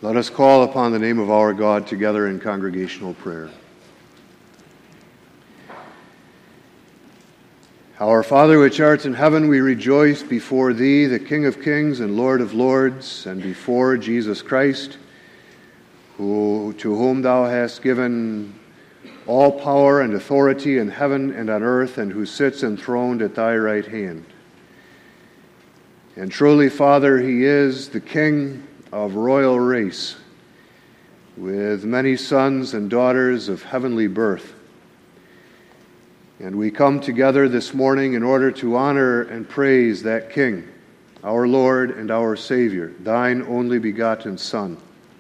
Let us call upon the name of our God together in congregational prayer. Our Father, which art in heaven, we rejoice before Thee, the King of kings and Lord of lords, and before Jesus Christ, to whom Thou hast given all power and authority in heaven and on earth, and who sits enthroned at Thy right hand. And truly, Father, He is the King of royal race, with many sons and daughters of heavenly birth. And we come together this morning in order to honor and praise that King, our Lord and our Savior, Thine only begotten Son.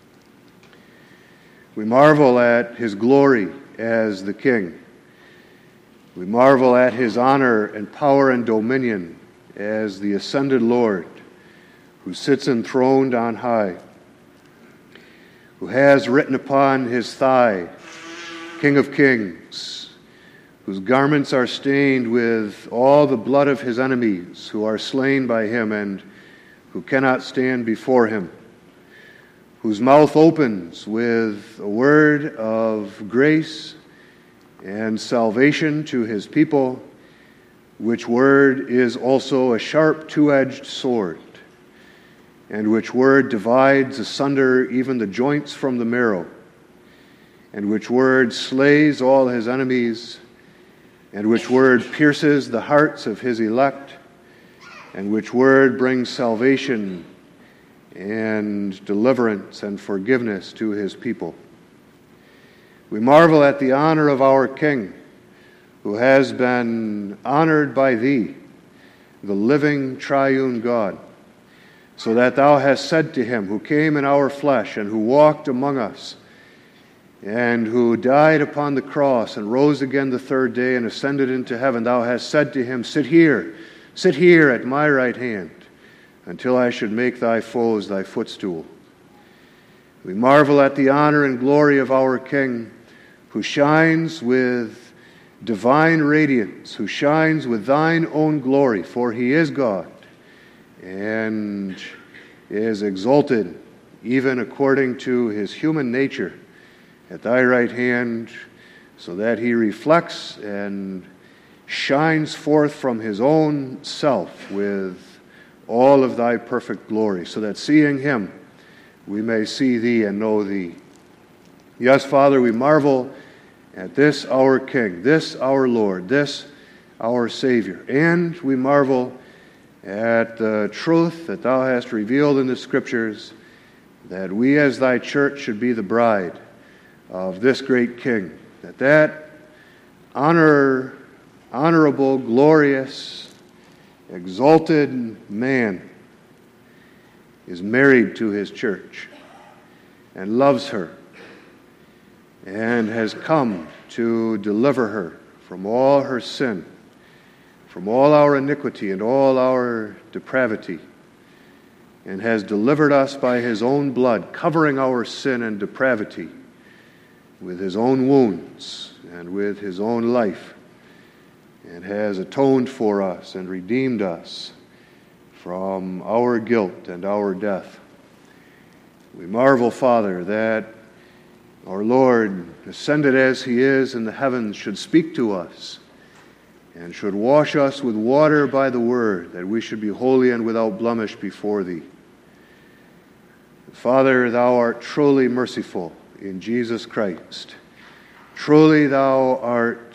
We marvel at His glory as the King. We marvel at His honor and power and dominion as the ascended Lord, who sits enthroned on high, who has written upon His thigh, King of kings, whose garments are stained with all the blood of His enemies, who are slain by Him and who cannot stand before Him, whose mouth opens with a word of grace and salvation to His people, which word is also a sharp two-edged sword, and which word divides asunder even the joints from the marrow, and which word slays all His enemies, and which word pierces the hearts of His elect, and which word brings salvation and deliverance and forgiveness to His people. We marvel at the honor of our King, who has been honored by Thee, the living triune God, so that Thou hast said to Him, who came in our flesh and who walked among us, and who died upon the cross and rose again the third day and ascended into heaven, Thou hast said to Him, sit here at my right hand, until I should make Thy foes Thy footstool. We marvel at the honor and glory of our King, who shines with divine radiance, who shines with Thine own glory, for He is God, and is exalted even according to His human nature at Thy right hand, so that He reflects and shines forth from His own self with all of Thy perfect glory, so that seeing Him we may see Thee and know Thee. Yes, Father, we marvel at this our King, this our Lord, this our Savior, and we marvel at the truth that Thou hast revealed in the Scriptures, that we as Thy church should be the bride of this great King, that honorable, glorious, exalted man is married to His church and loves her and has come to deliver her from all her sin, from all our iniquity and all our depravity, and has delivered us by His own blood, covering our sin and depravity with His own wounds and with His own life, and has atoned for us and redeemed us from our guilt and our death. We marvel, Father, that our Lord, ascended as He is in the heavens, should speak to us and should wash us with water by the word, that we should be holy and without blemish before Thee. Father, Thou art truly merciful in Jesus Christ. Truly Thou art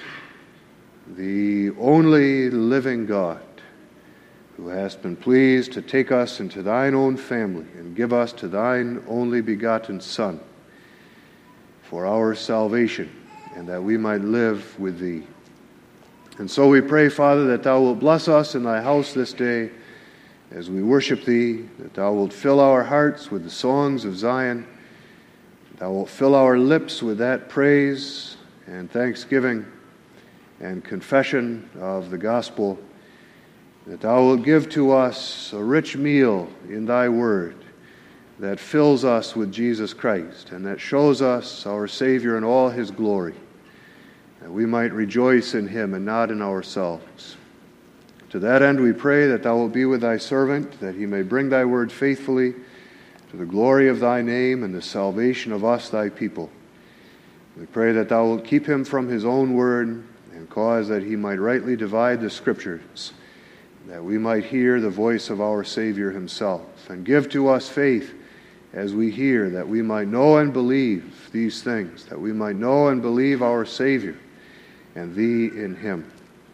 the only living God, who hast been pleased to take us into Thine own family and give us to Thine only begotten Son for our salvation, and that we might live with Thee. And so we pray, Father, that Thou wilt bless us in Thy house this day as we worship Thee, that Thou wilt fill our hearts with the songs of Zion, Thou wilt fill our lips with that praise and thanksgiving and confession of the gospel, that Thou wilt give to us a rich meal in Thy word that fills us with Jesus Christ and that shows us our Savior in all His glory, that we might rejoice in Him and not in ourselves. To that end we pray that Thou wilt be with Thy servant, that he may bring Thy word faithfully, to the glory of thy name and the salvation of us, thy people. We pray that thou wilt keep him from his own word and cause that he might rightly divide the Scriptures, that we might hear the voice of our Savior himself, and give to us faith as we hear, that we might know and believe these things, that we might know and believe our Savior and thee in him.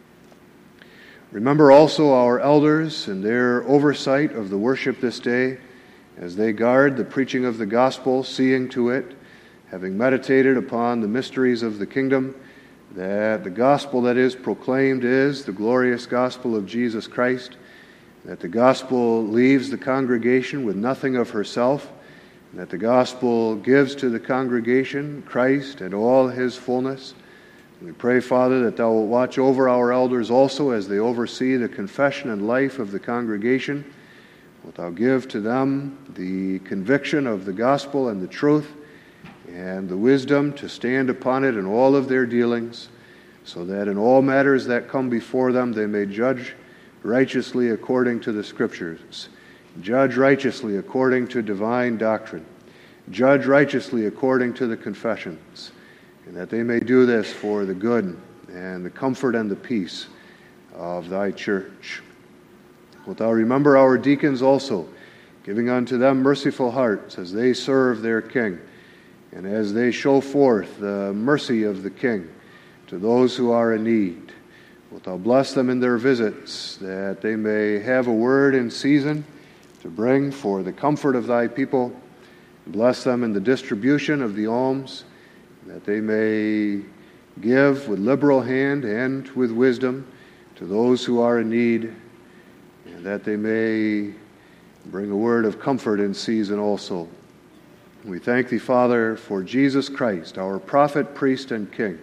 Remember also our elders and their oversight of the worship this day, as they guard the preaching of the gospel, seeing to it, having meditated upon the mysteries of the kingdom, that the gospel that is proclaimed is the glorious gospel of Jesus Christ, that the gospel leaves the congregation with nothing of herself, and that the gospel gives to the congregation Christ and all his fullness. We pray, Father, that thou wilt watch over our elders also as they oversee the confession and life of the congregation. Wilt thou give to them the conviction of the gospel and the truth, and the wisdom to stand upon it in all of their dealings, so that in all matters that come before them they may judge righteously according to the Scriptures, judge righteously according to divine doctrine, judge righteously according to the confessions, and that they may do this for the good and the comfort and the peace of thy church. Wilt thou remember our deacons also, giving unto them merciful hearts as they serve their King, and as they show forth the mercy of the King to those who are in need. Wilt thou bless them in their visits, that they may have a word in season to bring for the comfort of thy people. Bless them in the distribution of the alms, that they may give with liberal hand and with wisdom to those who are in need, and that they may bring a word of comfort in season also. We thank thee, Father, for Jesus Christ, our prophet, priest, and king.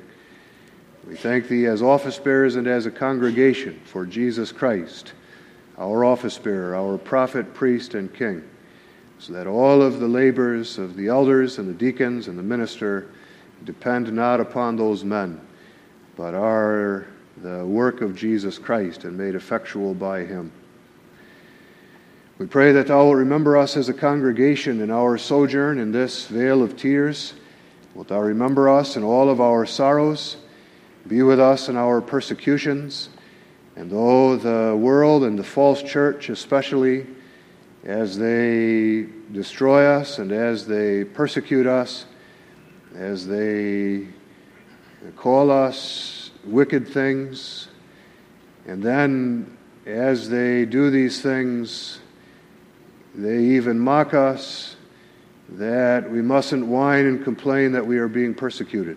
We thank thee as office bearers and as a congregation for Jesus Christ, our office bearer, our prophet, priest, and king, so that all of the labors of the elders and the deacons and the minister depend not upon those men, but are the work of Jesus Christ and made effectual by him. We pray that thou wilt remember us as a congregation in our sojourn in this vale of tears. Wilt thou remember us in all of our sorrows, be with us in our persecutions, and though the world and the false church especially, as they destroy us and as they persecute us, as they call us wicked things, and then as they do these things, they even mock us, that we mustn't whine and complain that we are being persecuted.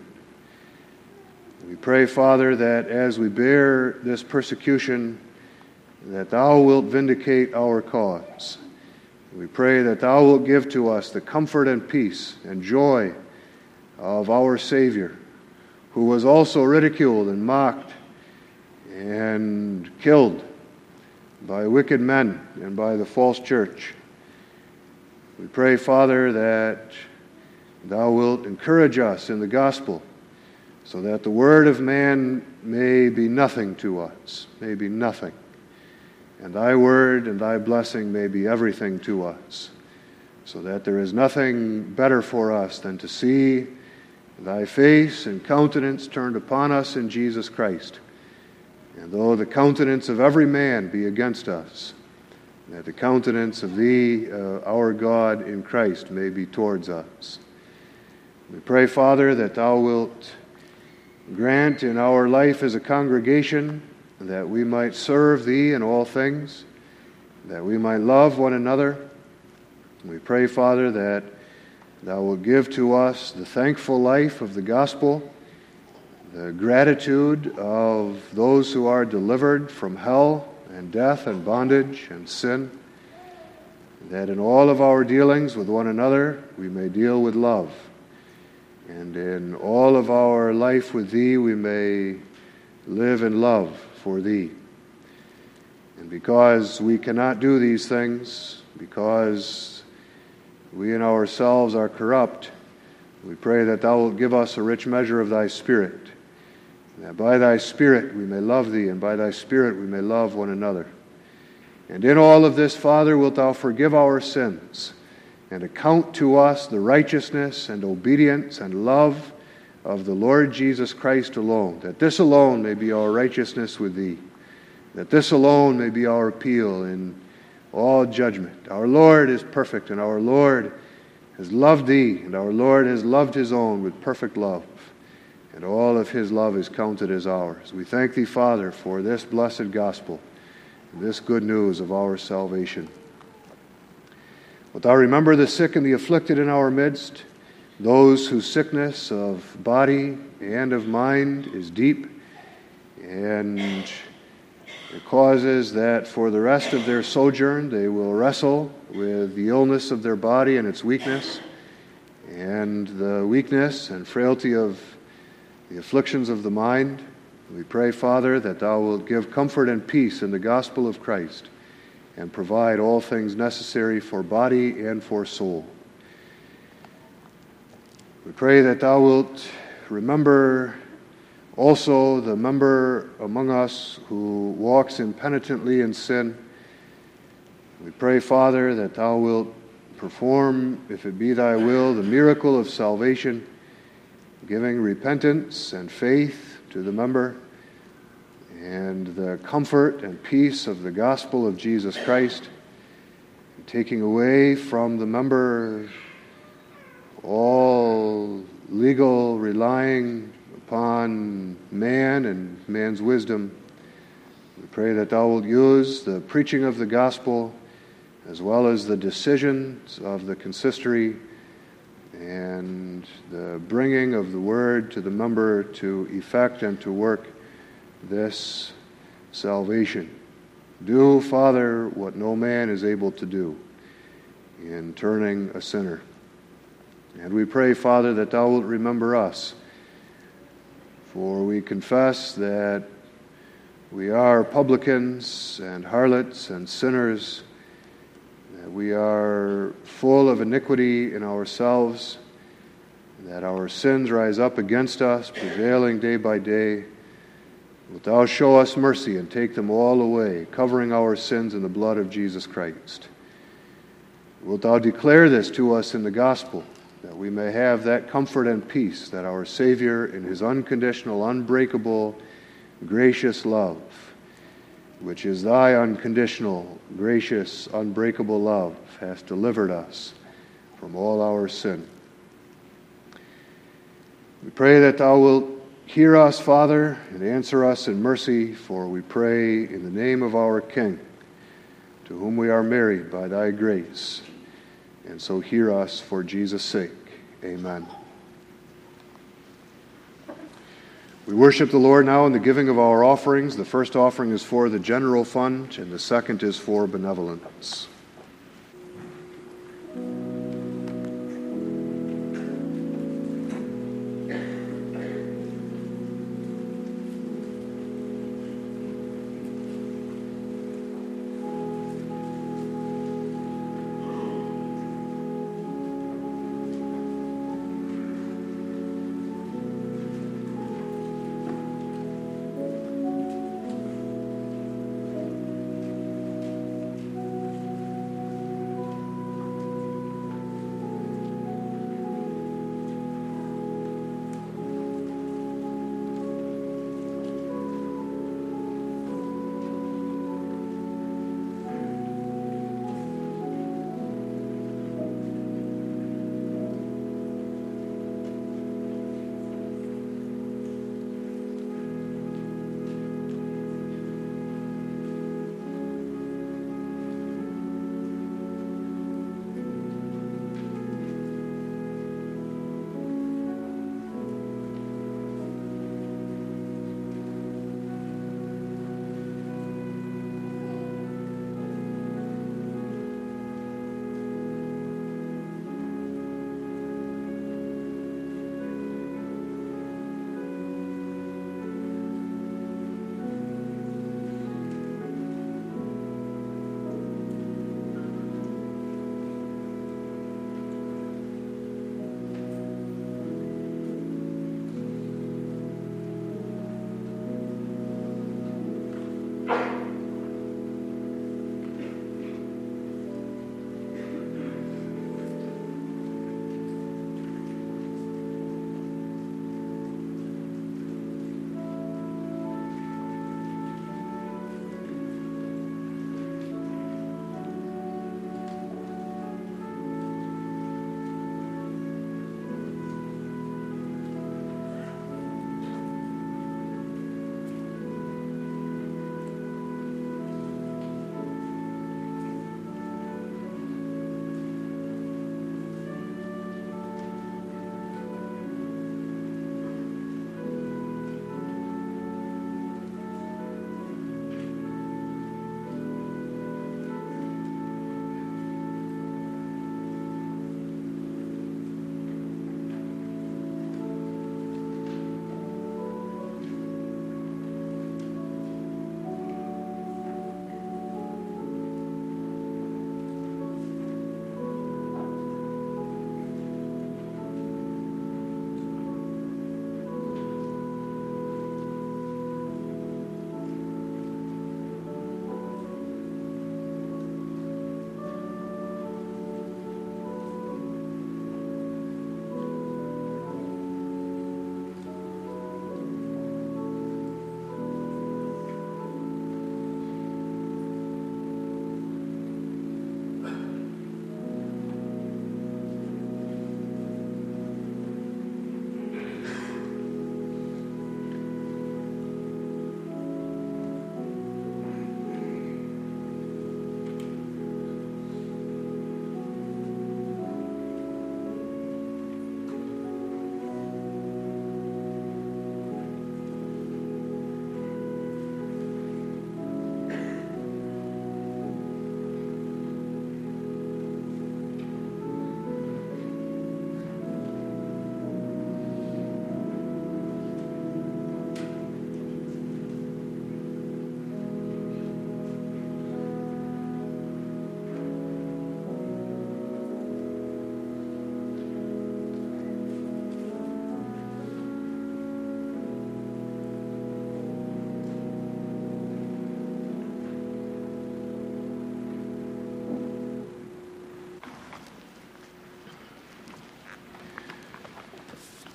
We pray, Father, that as we bear this persecution, that thou wilt vindicate our cause. We pray that thou wilt give to us the comfort and peace and joy of our Savior, who was also ridiculed and mocked and killed by wicked men and by the false church. We pray, Father, that thou wilt encourage us in the gospel, so that the word of man may be nothing to us, may be nothing, and thy word and thy blessing may be everything to us, so that there is nothing better for us than to see thy face and countenance turned upon us in Jesus Christ. And though the countenance of every man be against us, that the countenance of thee, our God, in Christ may be towards us. We pray, Father, that thou wilt grant in our life as a congregation that we might serve thee in all things, that we might love one another. We pray, Father, that thou wilt give to us the thankful life of the gospel, the gratitude of those who are delivered from hell and death and bondage and sin, that in all of our dealings with one another we may deal with love, and in all of our life with thee we may live in love for thee. And because we cannot do these things, because we in ourselves are corrupt, we pray that thou wilt give us a rich measure of thy Spirit, that by thy Spirit we may love thee, and by thy Spirit we may love one another. And in all of this, Father, wilt thou forgive our sins, and account to us the righteousness and obedience and love of the Lord Jesus Christ alone, that this alone may be our righteousness with thee, that this alone may be our appeal in all judgment. Our Lord is perfect, and our Lord has loved thee, and our Lord has loved his own with perfect love, and all of his love is counted as ours. We thank thee, Father, for this blessed gospel, and this good news of our salvation. Wilt thou remember the sick and the afflicted in our midst, those whose sickness of body and of mind is deep, and it causes that for the rest of their sojourn they will wrestle with the illness of their body and its weakness, and the weakness and frailty of the afflictions of the mind. We pray, Father, that thou wilt give comfort and peace in the gospel of Christ and provide all things necessary for body and for soul. We pray that thou wilt remember also the member among us who walks impenitently in sin. We pray, Father, that thou wilt perform, if it be thy will, the miracle of salvation, giving repentance and faith to the member, and the comfort and peace of the gospel of Jesus Christ, and taking away from the member all legal relying upon man and man's wisdom. We pray that thou wilt use the preaching of the gospel as well as the decisions of the consistory and the bringing of the word to the member to effect and to work this salvation. Do, Father, what no man is able to do in turning a sinner. And we pray, Father, that thou wilt remember us, for we confess that we are publicans and harlots and sinners, that we are full of iniquity in ourselves, that our sins rise up against us, prevailing day by day. Wilt thou show us mercy and take them all away, covering our sins in the blood of Jesus Christ? Wilt thou declare this to us in the gospel, that we may have that comfort and peace that our Savior, in his unconditional, unbreakable, gracious love, which is thy unconditional, gracious, unbreakable love, hath delivered us from all our sin. We pray that thou wilt hear us, Father, and answer us in mercy, for we pray in the name of our King, to whom we are married by thy grace. And so hear us for Jesus' sake. Amen. We worship the Lord now in the giving of our offerings. The first offering is for the general fund, and the second is for benevolence.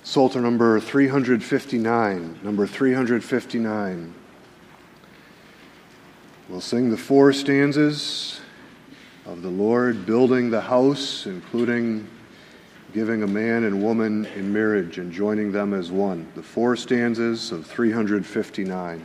Psalter number 359, number 359. We'll sing the 4 stanzas of the Lord building the house, including giving a man and woman in marriage and joining them as one. The 4 stanzas of 359.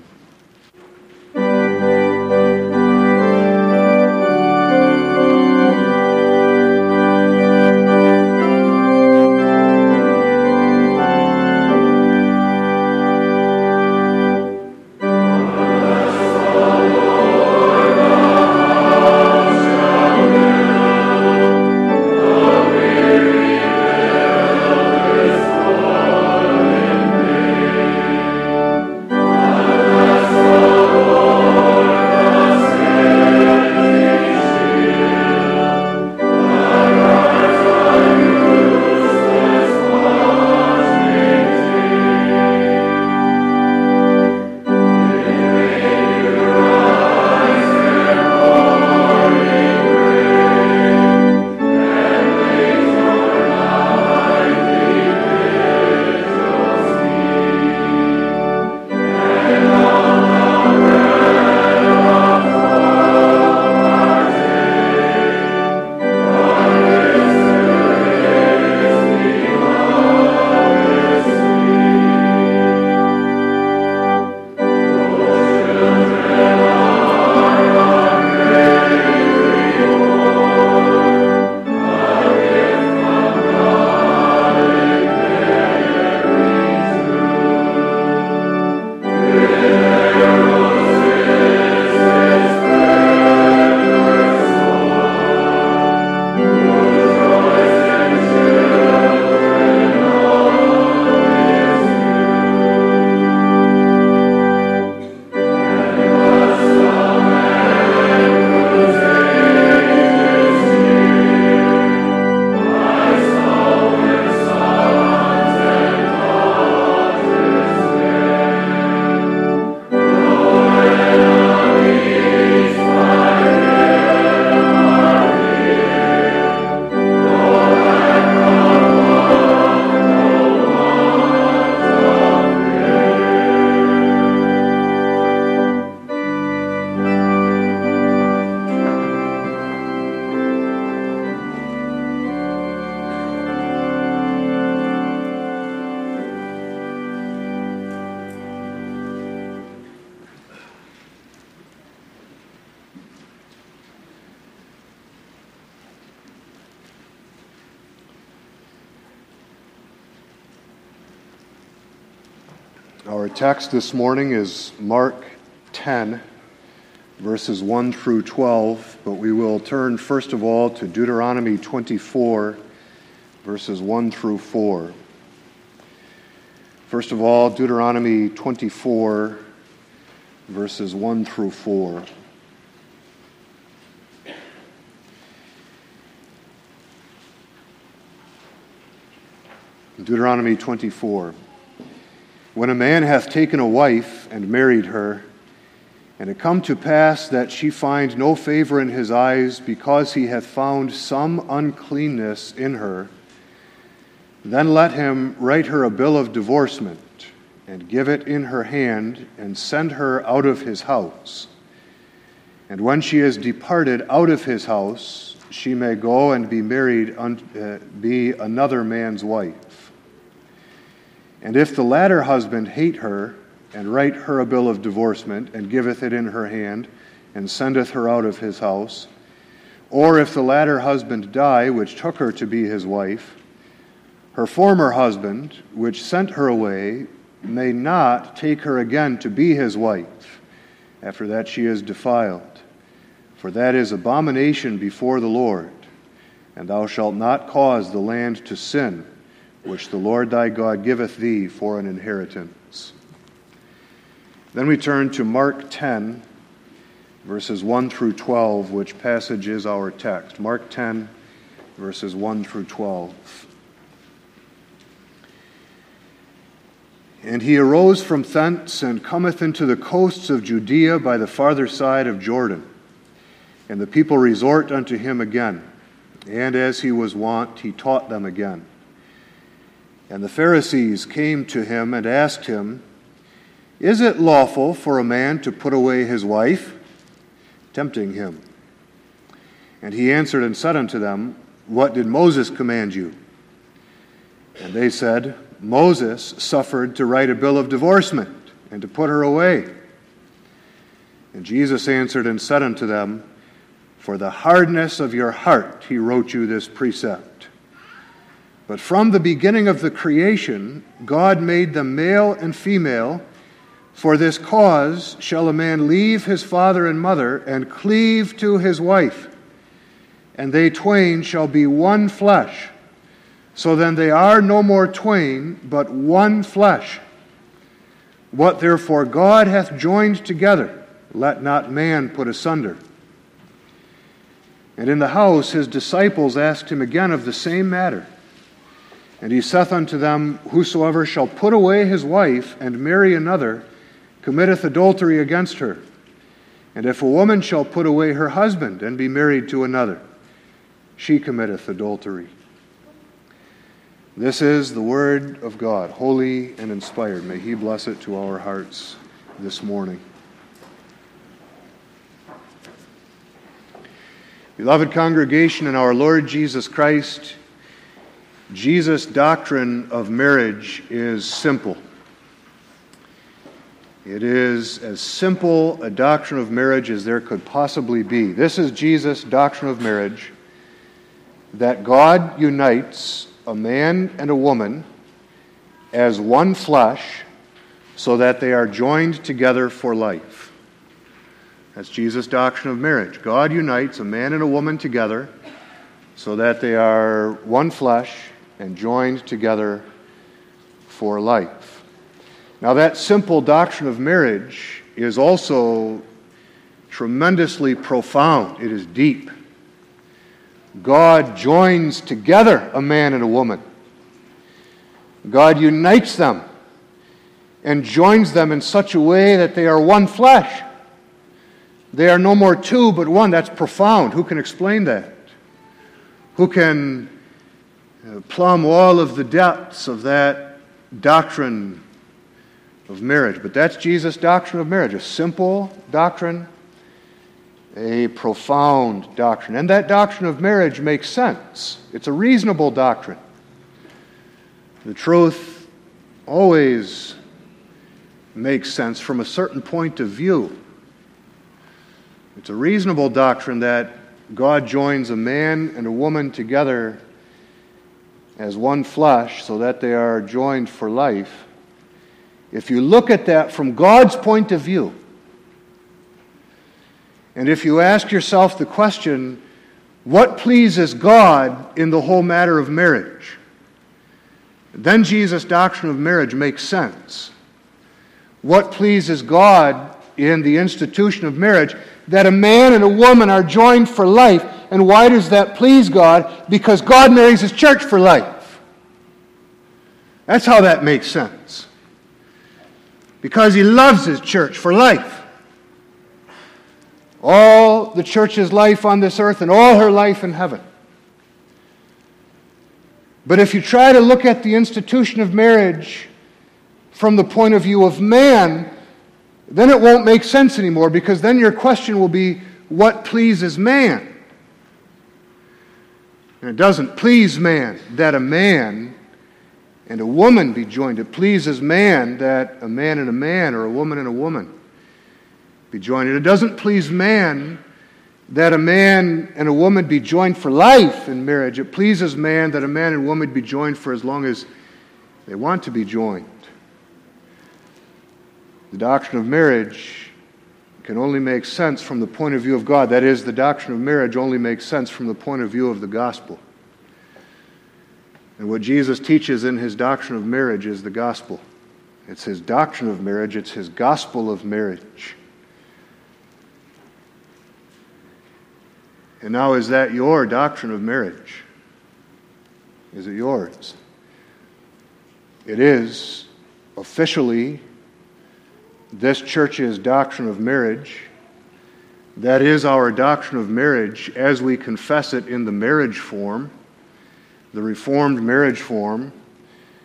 Our text this morning is Mark 10, verses 1 through 12, but we will turn first of all to Deuteronomy 24, verses 1 through 4. First of all, Deuteronomy 24, verses 1 through 4. Deuteronomy 24. When a man hath taken a wife and married her, and it come to pass that she find no favor in his eyes, because he hath found some uncleanness in her, then let him write her a bill of divorcement, and give it in her hand, and send her out of his house. And when she is departed out of his house, she may go and be married, be another man's wife. And if the latter husband hate her, and write her a bill of divorcement, and giveth it in her hand, and sendeth her out of his house, or if the latter husband die, which took her to be his wife, her former husband, which sent her away, may not take her again to be his wife, after that she is defiled. For that is abomination before the Lord, and thou shalt not cause the land to sin, which the Lord thy God giveth thee for an inheritance. Then we turn to Mark 10, verses 1 through 12, which passage is our text. Mark 10, verses 1 through 12. And he arose from thence, and cometh into the coasts of Judea by the farther side of Jordan. And the people resort unto him again. And as he was wont, he taught them again. And the Pharisees came to him and asked him, "Is it lawful for a man to put away his wife?" tempting him. And he answered and said unto them, "What did Moses command you?" And they said, "Moses suffered to write a bill of divorcement and to put her away." And Jesus answered and said unto them, "For the hardness of your heart he wrote you this precept. But from the beginning of the creation, God made them male and female. For this cause shall a man leave his father and mother, and cleave to his wife, and they twain shall be one flesh. So then they are no more twain, but one flesh. What therefore God hath joined together, let not man put asunder." And in the house his disciples asked him again of the same matter. And he saith unto them, "Whosoever shall put away his wife and marry another committeth adultery against her. And if a woman shall put away her husband and be married to another, she committeth adultery." This is the word of God, holy and inspired. May he bless it to our hearts this morning. Beloved congregation in our Lord Jesus Christ, Jesus' doctrine of marriage is simple. It is as simple a doctrine of marriage as there could possibly be. This is Jesus' doctrine of marriage, that God unites a man and a woman as one flesh so that they are joined together for life. That's Jesus' doctrine of marriage. God unites a man and a woman together so that they are one flesh and joined together for life. Now, that simple doctrine of marriage is also tremendously profound. It is deep. God joins together a man and a woman. God unites them and joins them in such a way that they are one flesh. They are no more two, but one. That's profound. Who can explain that? Who can plumb all of the depths of that doctrine of marriage? But that's Jesus' doctrine of marriage, a simple doctrine, a profound doctrine. And that doctrine of marriage makes sense. It's a reasonable doctrine. The truth always makes sense from a certain point of view. It's a reasonable doctrine that God joins a man and a woman together as one flesh so that they are joined for life. If you look at that from God's point of view, and if you ask yourself the question, what pleases God in the whole matter of marriage? Then Jesus' doctrine of marriage makes sense. What pleases God in the institution of marriage? That a man and a woman are joined for life. And why does that please God? Because God marries His church for life. That's how that makes sense. Because He loves His church for life. All the church's life on this earth and all her life in heaven. But if you try to look at the institution of marriage from the point of view of man, then it won't make sense anymore, because then your question will be, what pleases man? And it doesn't please man that a man and a woman be joined. It pleases man that a man and a man or a woman and a woman be joined. And it doesn't please man that a man and a woman be joined for life in marriage. It pleases man that a man and woman be joined for as long as they want to be joined. The doctrine of marriage can only make sense from the point of view of God. That is, the doctrine of marriage only makes sense from the point of view of the gospel. And what Jesus teaches in His doctrine of marriage is the gospel. It's His doctrine of marriage. It's His gospel of marriage. And now, is that your doctrine of marriage? Is it yours? It is officially this church's doctrine of marriage. That is our doctrine of marriage as we confess it in the marriage form, the Reformed marriage form.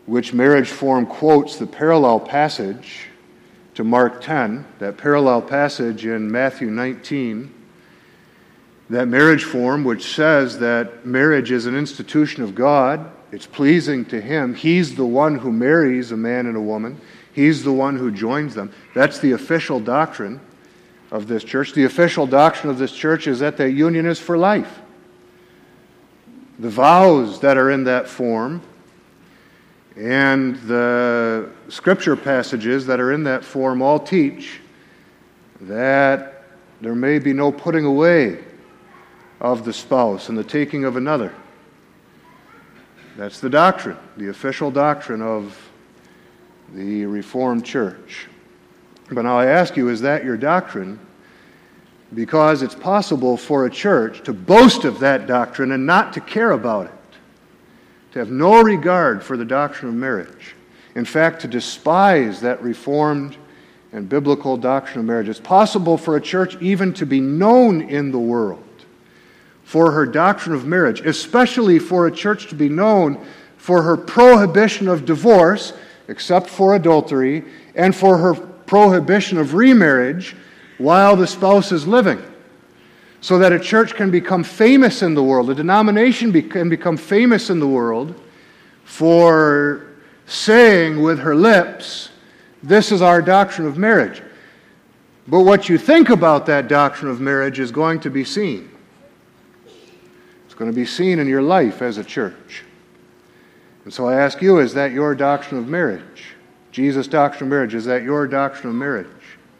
which marriage form quotes the parallel passage to Mark 10, that parallel passage in Matthew 19, that marriage form which says that marriage is an institution of God, it's pleasing to Him, He's the one who marries a man and a woman, He's the one who joins them. That's the official doctrine of this church. The official doctrine of this church is that union is for life. The vows that are in that form and the scripture passages that are in that form all teach that there may be no putting away of the spouse and the taking of another. That's the doctrine, the official doctrine of the Reformed Church. But now I ask you, is that your doctrine? Because it's possible for a church to boast of that doctrine and not to care about it, to have no regard for the doctrine of marriage. In fact, to despise that Reformed and biblical doctrine of marriage. It's possible for a church even to be known in the world for her doctrine of marriage, especially for a church to be known for her prohibition of divorce, except for adultery, and for her prohibition of remarriage while the spouse is living. So that a church can become famous in the world, a denomination can become famous in the world for saying with her lips, this is our doctrine of marriage. But what you think about that doctrine of marriage is going to be seen. It's going to be seen in your life as a church. And so I ask you, is that your doctrine of marriage? Jesus' doctrine of marriage, is that your doctrine of marriage?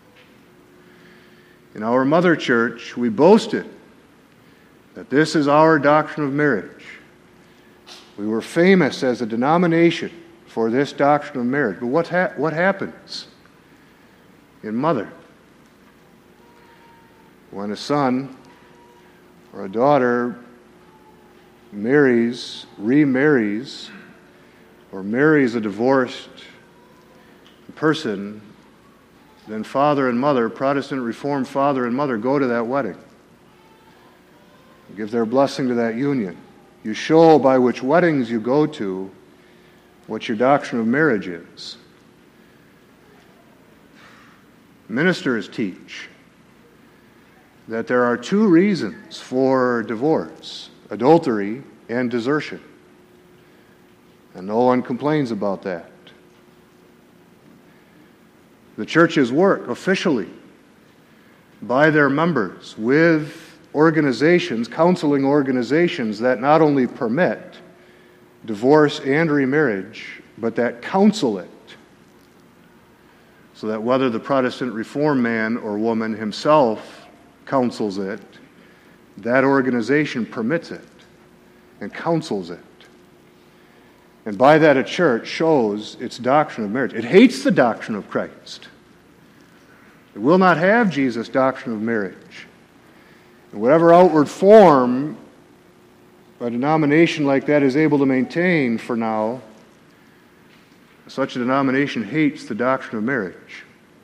In our mother church, we boasted that this is our doctrine of marriage. We were famous as a denomination for this doctrine of marriage. But what happens in mother? When a son or a daughter marries, remarries, or marries a divorced person, then father and mother, Protestant Reformed father and mother, go to that wedding. Give their blessing to that union. You show by which weddings you go to what your doctrine of marriage is. Ministers teach that there are two reasons for divorce: adultery and desertion. And no one complains about that. The churches work officially by their members with organizations, counseling organizations that not only permit divorce and remarriage, but that counsel it. So that whether the Protestant Reformed man or woman himself counsels it, that organization permits it and counsels it. And by that a church shows its doctrine of marriage. It hates the doctrine of Christ. It will not have Jesus' doctrine of marriage. And whatever outward form a denomination like that is able to maintain for now, such a denomination hates the doctrine of marriage.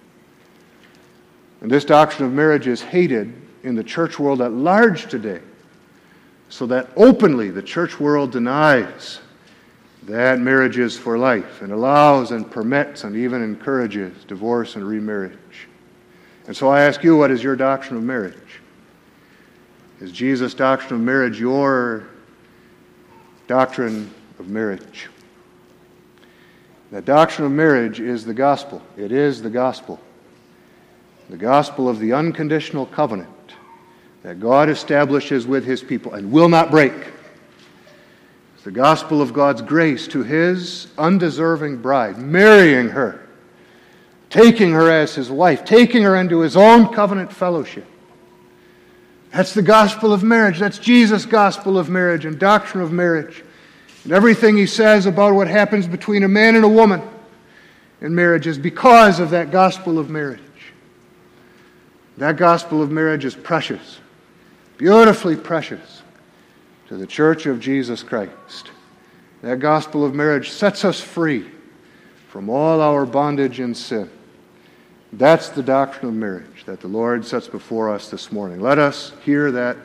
And this doctrine of marriage is hated in the church world at large today, so that openly the church world denies that marriage is for life and allows and permits and even encourages divorce and remarriage. And so I ask you, what is your doctrine of marriage? Is Jesus' doctrine of marriage your doctrine of marriage? The doctrine of marriage is the gospel. It is the gospel. The gospel of the unconditional covenant that God establishes with His people and will not break. It's the gospel of God's grace to His undeserving bride, marrying her, taking her as His wife, taking her into His own covenant fellowship. That's the gospel of marriage. That's Jesus' gospel of marriage and doctrine of marriage. And everything He says about what happens between a man and a woman in marriage is because of that gospel of marriage. That gospel of marriage is precious, beautifully precious to the church of Jesus Christ. That gospel of marriage sets us free from all our bondage and sin. That's the doctrine of marriage that the Lord sets before us this morning. Let us hear that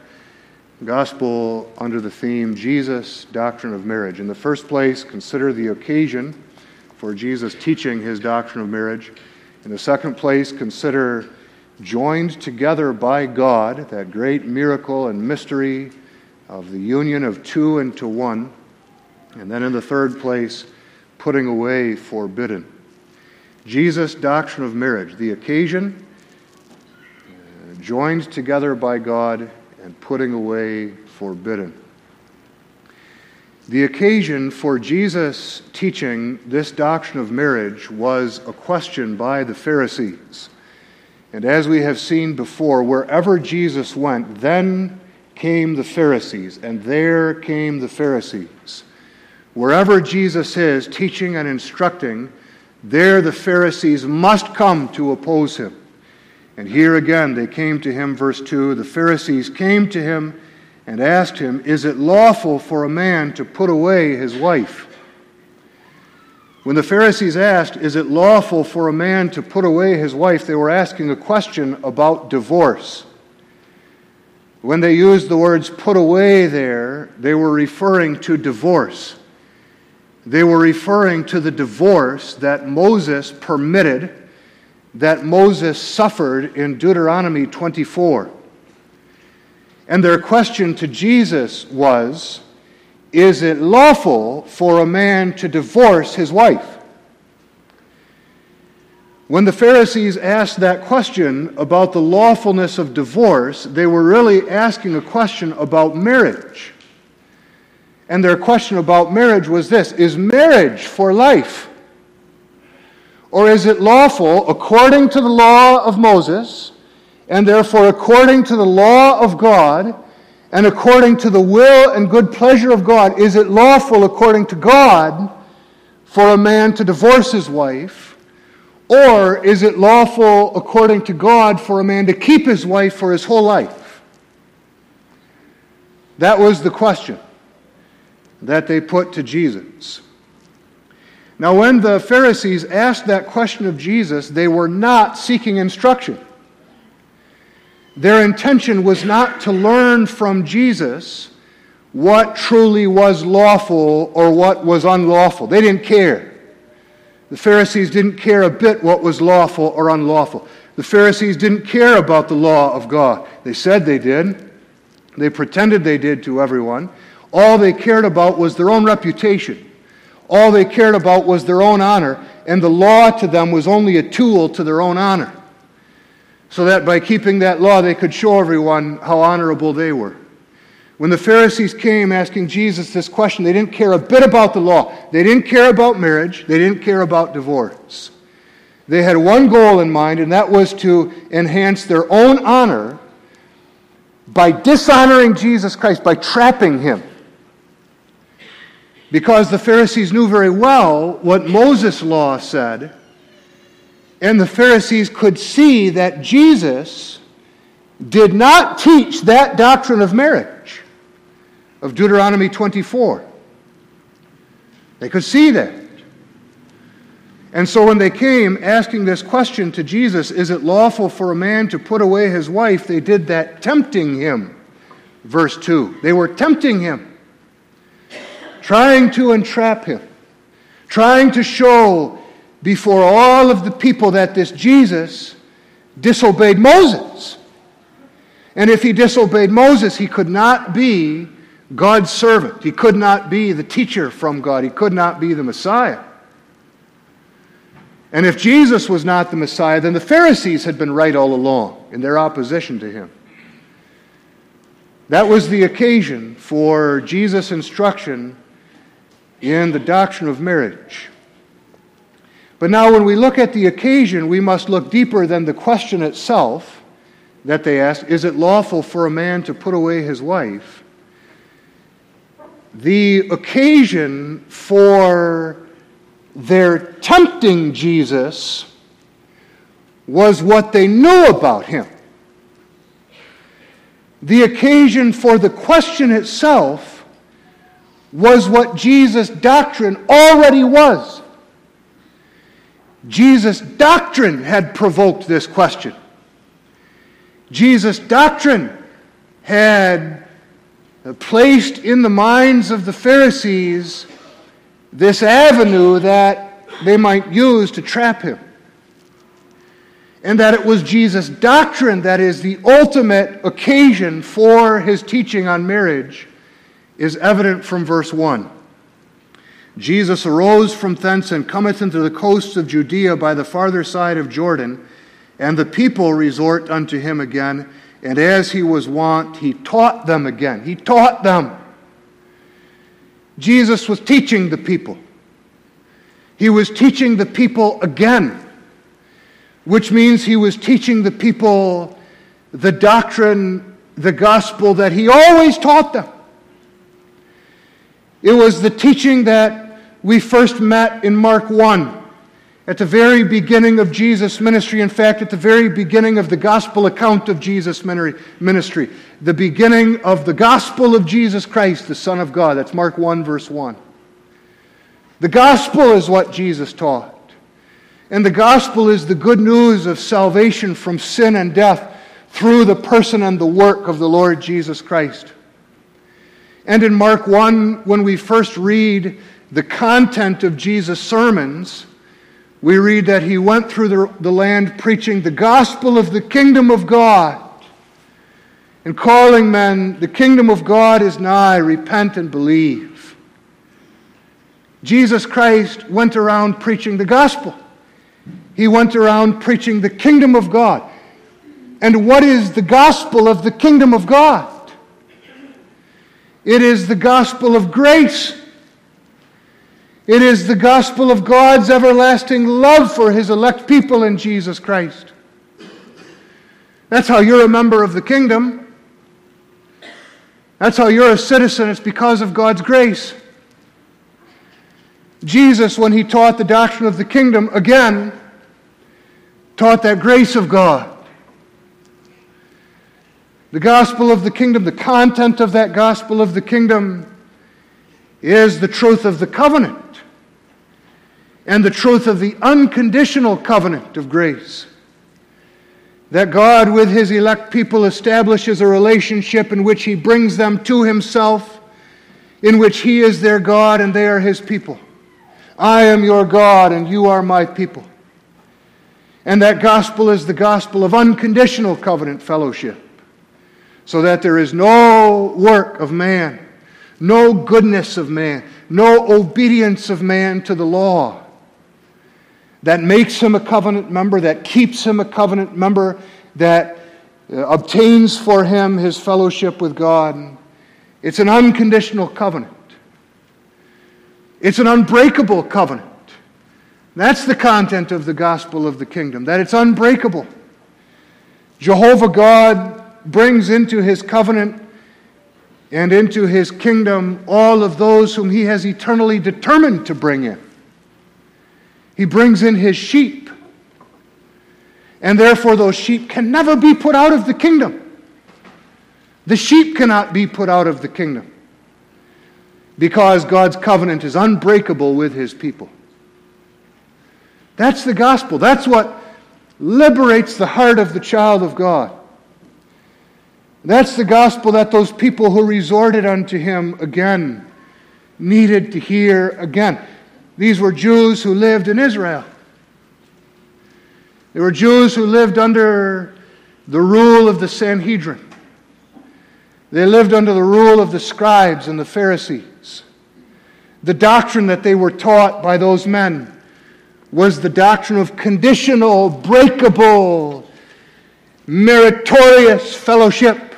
gospel under the theme, Jesus' doctrine of marriage. In the first place, consider the occasion for Jesus teaching his doctrine of marriage. In the second place, consider joined together by God, that great miracle and mystery of the union of two into one. And then in the third place, putting away forbidden. Jesus' doctrine of marriage, the occasion, joined together by God and putting away forbidden. The occasion for Jesus teaching this doctrine of marriage was a question by the Pharisees. And as we have seen before, wherever Jesus went, then came the Pharisees, and there came the Pharisees. Wherever Jesus is teaching and instructing, there the Pharisees must come to oppose him. And here again they came to him, verse 2, the Pharisees came to him and asked him, "Is it lawful for a man to put away his wife?" When the Pharisees asked, "Is it lawful for a man to put away his wife?" they were asking a question about divorce. When they used the words "put away" there, they were referring to divorce. They were referring to the divorce that Moses permitted, that Moses suffered in Deuteronomy 24. And their question to Jesus was, is it lawful for a man to divorce his wife? When the Pharisees asked that question about the lawfulness of divorce, they were really asking a question about marriage. And their question about marriage was this: is marriage for life? Or is it lawful according to the law of Moses, and therefore according to the law of God, and according to the will and good pleasure of God, is it lawful according to God for a man to divorce his wife? Or is it lawful according to God for a man to keep his wife for his whole life? That was the question that they put to Jesus. Now, when the Pharisees asked that question of Jesus, they were not seeking instruction. Their intention was not to learn from Jesus what truly was lawful or what was unlawful. They didn't care. The Pharisees didn't care a bit what was lawful or unlawful. The Pharisees didn't care about the law of God. They said they did. They pretended they did to everyone. All they cared about was their own reputation. All they cared about was their own honor, and the law to them was only a tool to their own honor, so that by keeping that law they could show everyone how honorable they were. When the Pharisees came asking Jesus this question, they didn't care a bit about the law. They didn't care about marriage. They didn't care about divorce. They had one goal in mind, and that was to enhance their own honor by dishonoring Jesus Christ, by trapping him. Because the Pharisees knew very well what Moses' law said, and the Pharisees could see that Jesus did not teach that doctrine of marriage, of Deuteronomy 24. They could see that. And so when they came asking this question to Jesus, is it lawful for a man to put away his wife, they did that tempting him. Verse 2. They were tempting him, trying to entrap him, trying to show before all of the people that this Jesus disobeyed Moses. And if he disobeyed Moses, he could not be God's servant. He could not be the teacher from God. He could not be the Messiah. And if Jesus was not the Messiah, then the Pharisees had been right all along in their opposition to him. That was the occasion for Jesus' instruction in the doctrine of marriage. But now when we look at the occasion, we must look deeper than the question itself that they asked, is it lawful for a man to put away his wife? The occasion for their tempting Jesus was what they knew about him. The occasion for the question itself was what Jesus' doctrine already was. Jesus' doctrine had provoked this question. Jesus' doctrine had placed in the minds of the Pharisees this avenue that they might use to trap him. And that it was Jesus' doctrine that is the ultimate occasion for his teaching on marriage is evident from verse 1. Jesus arose from thence and cometh into the coasts of Judea by the farther side of Jordan, and the people resort unto him again, and as he was wont, he taught them again. He taught them. Jesus was teaching the people. He was teaching the people again, which means he was teaching the people the doctrine, the gospel that he always taught them. It was the teaching that we first met in Mark 1, at the very beginning of Jesus' ministry. In fact, at the very beginning of the gospel account of Jesus' ministry. The beginning of the gospel of Jesus Christ, the Son of God. That's Mark 1, verse 1. The gospel is what Jesus taught. And the gospel is the good news of salvation from sin and death through the person and the work of the Lord Jesus Christ. And in Mark 1, when we first read the content of Jesus' sermons, we read that he went through the land preaching the gospel of the kingdom of God and calling men, the kingdom of God is nigh, repent and believe. Jesus Christ went around preaching the gospel. He went around preaching the kingdom of God. And what is the gospel of the kingdom of God? It is the gospel of grace. It is the gospel of God's everlasting love for his elect people in Jesus Christ. That's how you're a member of the kingdom. That's how you're a citizen. It's because of God's grace. Jesus, when he taught the doctrine of the kingdom, again, taught that grace of God. The gospel of the kingdom, the content of that gospel of the kingdom is the truth of the covenant and the truth of the unconditional covenant of grace. That God with his elect people establishes a relationship in which he brings them to himself, in which he is their God and they are his people. I am your God and you are my people. And that gospel is the gospel of unconditional covenant fellowship, so that there is no work of man, no goodness of man, no obedience of man to the law that makes him a covenant member, that keeps him a covenant member, that obtains for him his fellowship with God. It's an unconditional covenant. It's an unbreakable covenant. That's the content of the gospel of the kingdom, that it's unbreakable. Jehovah God brings into his covenant and into his kingdom all of those whom he has eternally determined to bring in. He brings in his sheep. And therefore those sheep can never be put out of the kingdom. The sheep cannot be put out of the kingdom, because God's covenant is unbreakable with his people. That's the gospel. That's what liberates the heart of the child of God. That's the gospel that those people who resorted unto him again needed to hear again. These were Jews who lived in Israel. They were Jews who lived under the rule of the Sanhedrin. They lived under the rule of the scribes and the Pharisees. The doctrine that they were taught by those men was the doctrine of conditional, breakable, meritorious fellowship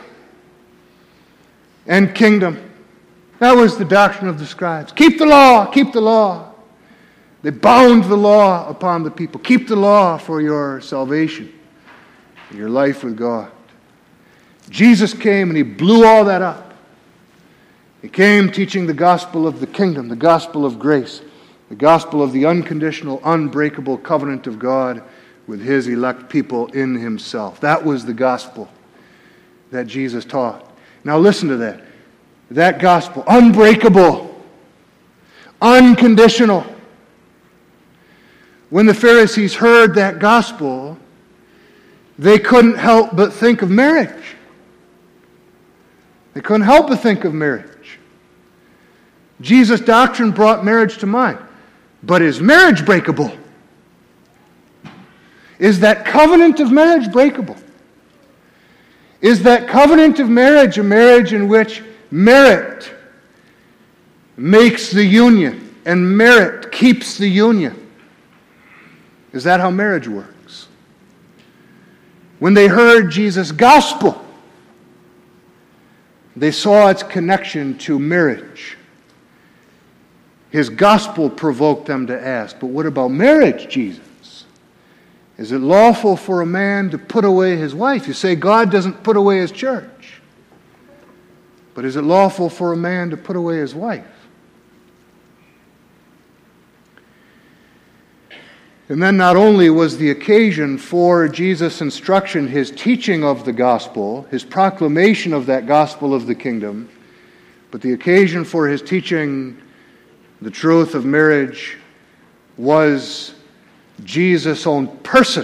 and kingdom. That was the doctrine of the scribes. Keep the law, keep the law. They bound the law upon the people. Keep the law for your salvation, your life with God. Jesus came and he blew all that up. He came teaching the gospel of the kingdom, the gospel of grace, the gospel of the unconditional, unbreakable covenant of God with his elect people in himself. That was the gospel that Jesus taught. Now listen to that. That gospel, unbreakable, unconditional. When the Pharisees heard that gospel, they couldn't help but think of marriage. They couldn't help but think of marriage. Jesus' doctrine brought marriage to mind. But is marriage breakable? Is that covenant of marriage breakable? Is that covenant of marriage a marriage in which merit makes the union and merit keeps the union? Is that how marriage works? When they heard Jesus' gospel, they saw its connection to marriage. His gospel provoked them to ask, but what about marriage, Jesus? Is it lawful for a man to put away his wife? You say God doesn't put away his church. But is it lawful for a man to put away his wife? And then not only was the occasion for Jesus' instruction his teaching of the gospel, his proclamation of that gospel of the kingdom, but the occasion for his teaching the truth of marriage was Jesus' own person.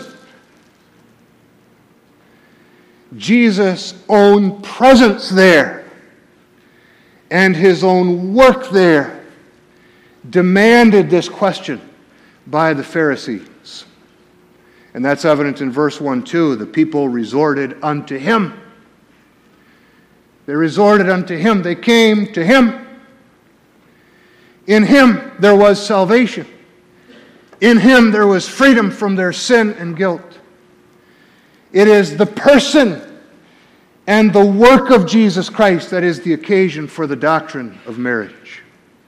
Jesus' own presence there and his own work there demanded this question by the Pharisees. And that's evident in verse 1 too. The people resorted unto him. They resorted unto him. They came to him. In him there was salvation. In him there was freedom from their sin and guilt. It is the person and the work of Jesus Christ that is the occasion for the doctrine of marriage.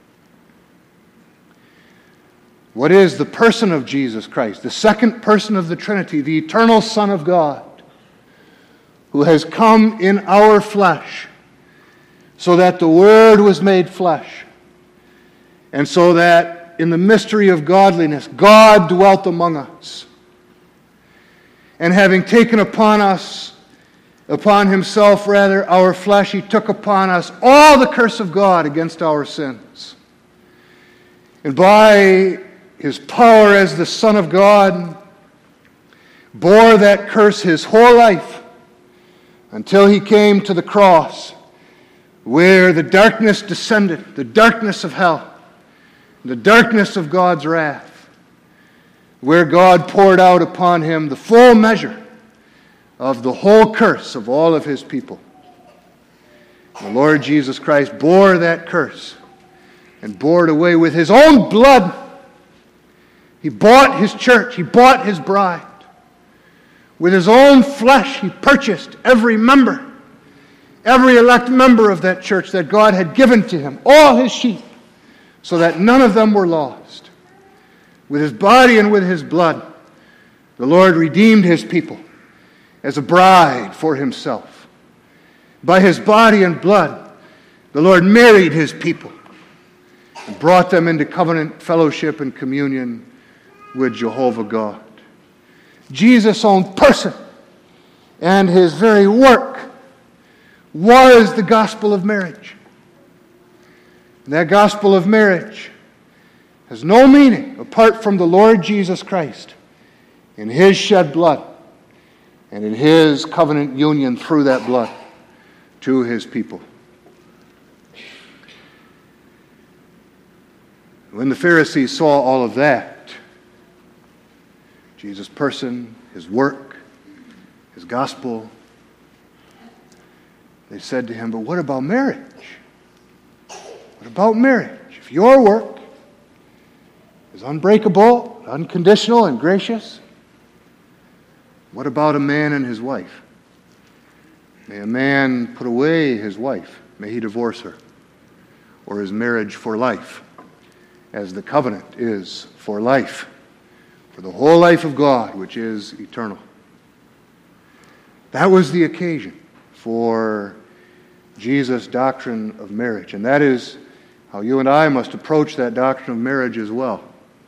What is the person of Jesus Christ? The second person of the Trinity, the eternal Son of God, who has come in our flesh, so that the Word was made flesh, and so that in the mystery of godliness, God dwelt among us. And having taken upon himself, our flesh, he took upon us all the curse of God against our sins. And by his power as the Son of God, bore that curse his whole life until he came to the cross, where the darkness descended, the darkness of hell, the darkness of God's wrath, where God poured out upon him the full measure of the whole curse of all of his people. The Lord Jesus Christ bore that curse and bore it away with his own blood. He bought his church. He bought his bride. With his own flesh, he purchased every member, every elect member of that church that God had given to him, all his sheep, so that none of them were lost. With his body and with his blood, the Lord redeemed his people as a bride for himself. By his body and blood, the Lord married his people and brought them into covenant fellowship and communion with Jehovah God. Jesus' own person and his very work was the gospel of marriage. And that gospel of marriage has no meaning apart from the Lord Jesus Christ in his shed blood and in his covenant union through that blood to his people. When the Pharisees saw all of that, Jesus' person, his work, his gospel, they said to him, but what about marriage? What about marriage? If your work is unbreakable, unconditional, and gracious, what about a man and his wife? May a man put away his wife? May he divorce her? Or is marriage for life, as the covenant is for life, for the whole life of God, which is eternal? That was the occasion for Jesus' doctrine of marriage. And that is how you and I must approach that doctrine of marriage as well.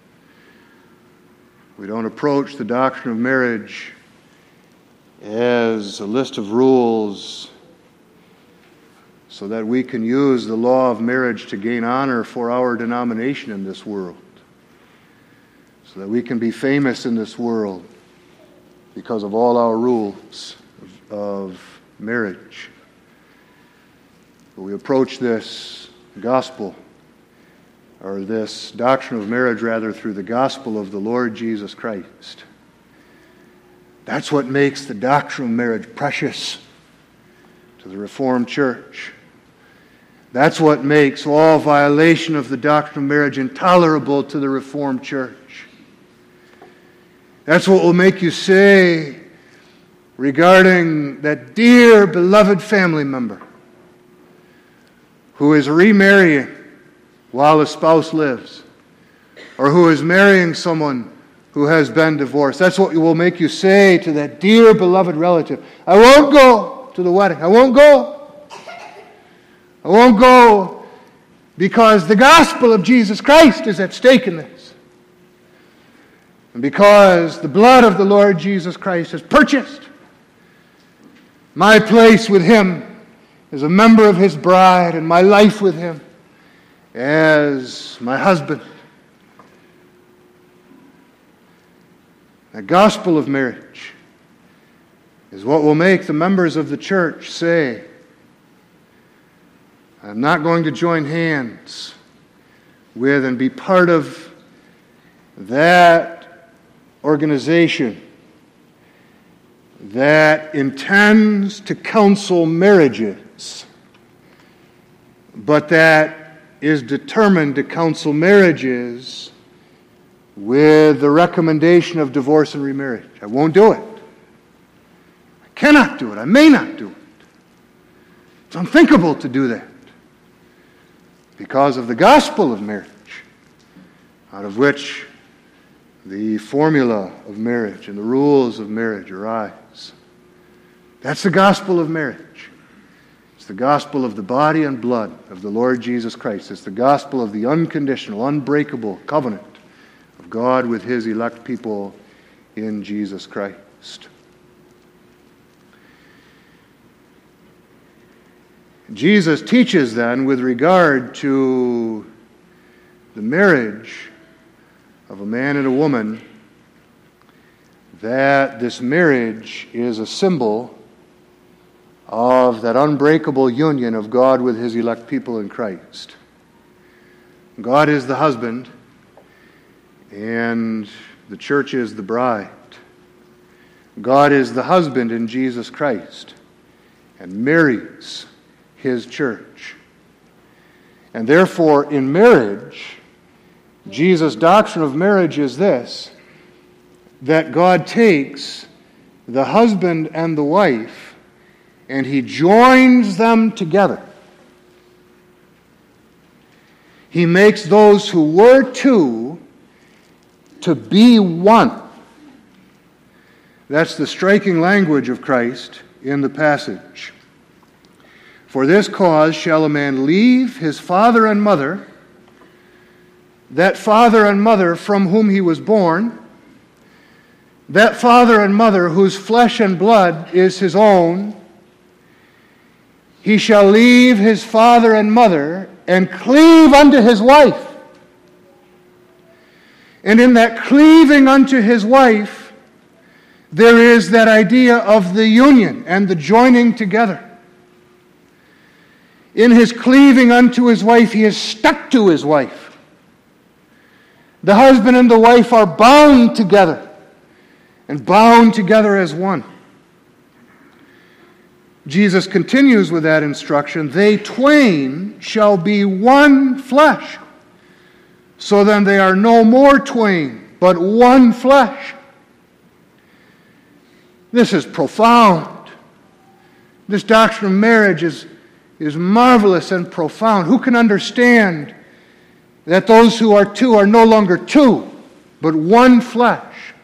We don't approach the doctrine of marriage as a list of rules so that we can use the law of marriage to gain honor for our denomination in this world, so that we can be famous in this world because of all our rules of marriage. But we approach this gospel or this doctrine of marriage rather, through the gospel of the Lord Jesus Christ. That's what makes the doctrine of marriage precious to the Reformed Church. That's what makes all violation of the doctrine of marriage intolerable to the Reformed Church. That's what will make you say regarding that dear, beloved family member who is remarrying while a spouse lives, or who is marrying someone who has been divorced. That's what will make you say to that dear, beloved relative, I won't go to the wedding. I won't go. I won't go because the gospel of Jesus Christ is at stake in this. And because the blood of the Lord Jesus Christ has purchased my place with Him as a member of His bride, and my life with Him as my husband. The gospel of marriage is what will make the members of the church say, I'm not going to join hands with and be part of that organization that intends to counsel marriages, but that is determined to counsel marriages with the recommendation of divorce and remarriage. I won't do it. I cannot do it. I may not do it. It's unthinkable to do that because of the gospel of marriage, out of which the formula of marriage and the rules of marriage arise. That's the gospel of marriage. It's the gospel of the body and blood of the Lord Jesus Christ. It's the gospel of the unconditional, unbreakable covenant of God with His elect people in Jesus Christ. Jesus teaches then, with regard to the marriage of a man and a woman, that this marriage is a symbol of that unbreakable union of God with His elect people in Christ. God is the husband, and the church is the bride. God is the husband in Jesus Christ, and marries His church. And therefore, in marriage, Jesus' doctrine of marriage is this, that God takes the husband and the wife and He joins them together. He makes those who were two to be one. That's the striking language of Christ in the passage. For this cause shall a man leave his father and mother, that father and mother from whom he was born, that father and mother whose flesh and blood is his own. He shall leave his father and mother and cleave unto his wife. And in that cleaving unto his wife, there is that idea of the union and the joining together. In his cleaving unto his wife, he is stuck to his wife. The husband and the wife are bound together, and bound together as one. Jesus continues with that instruction, they twain shall be one flesh. So then they are no more twain, but one flesh. This is profound. This doctrine of marriage is marvelous and profound. Who can understand that those who are two are no longer two, but one flesh?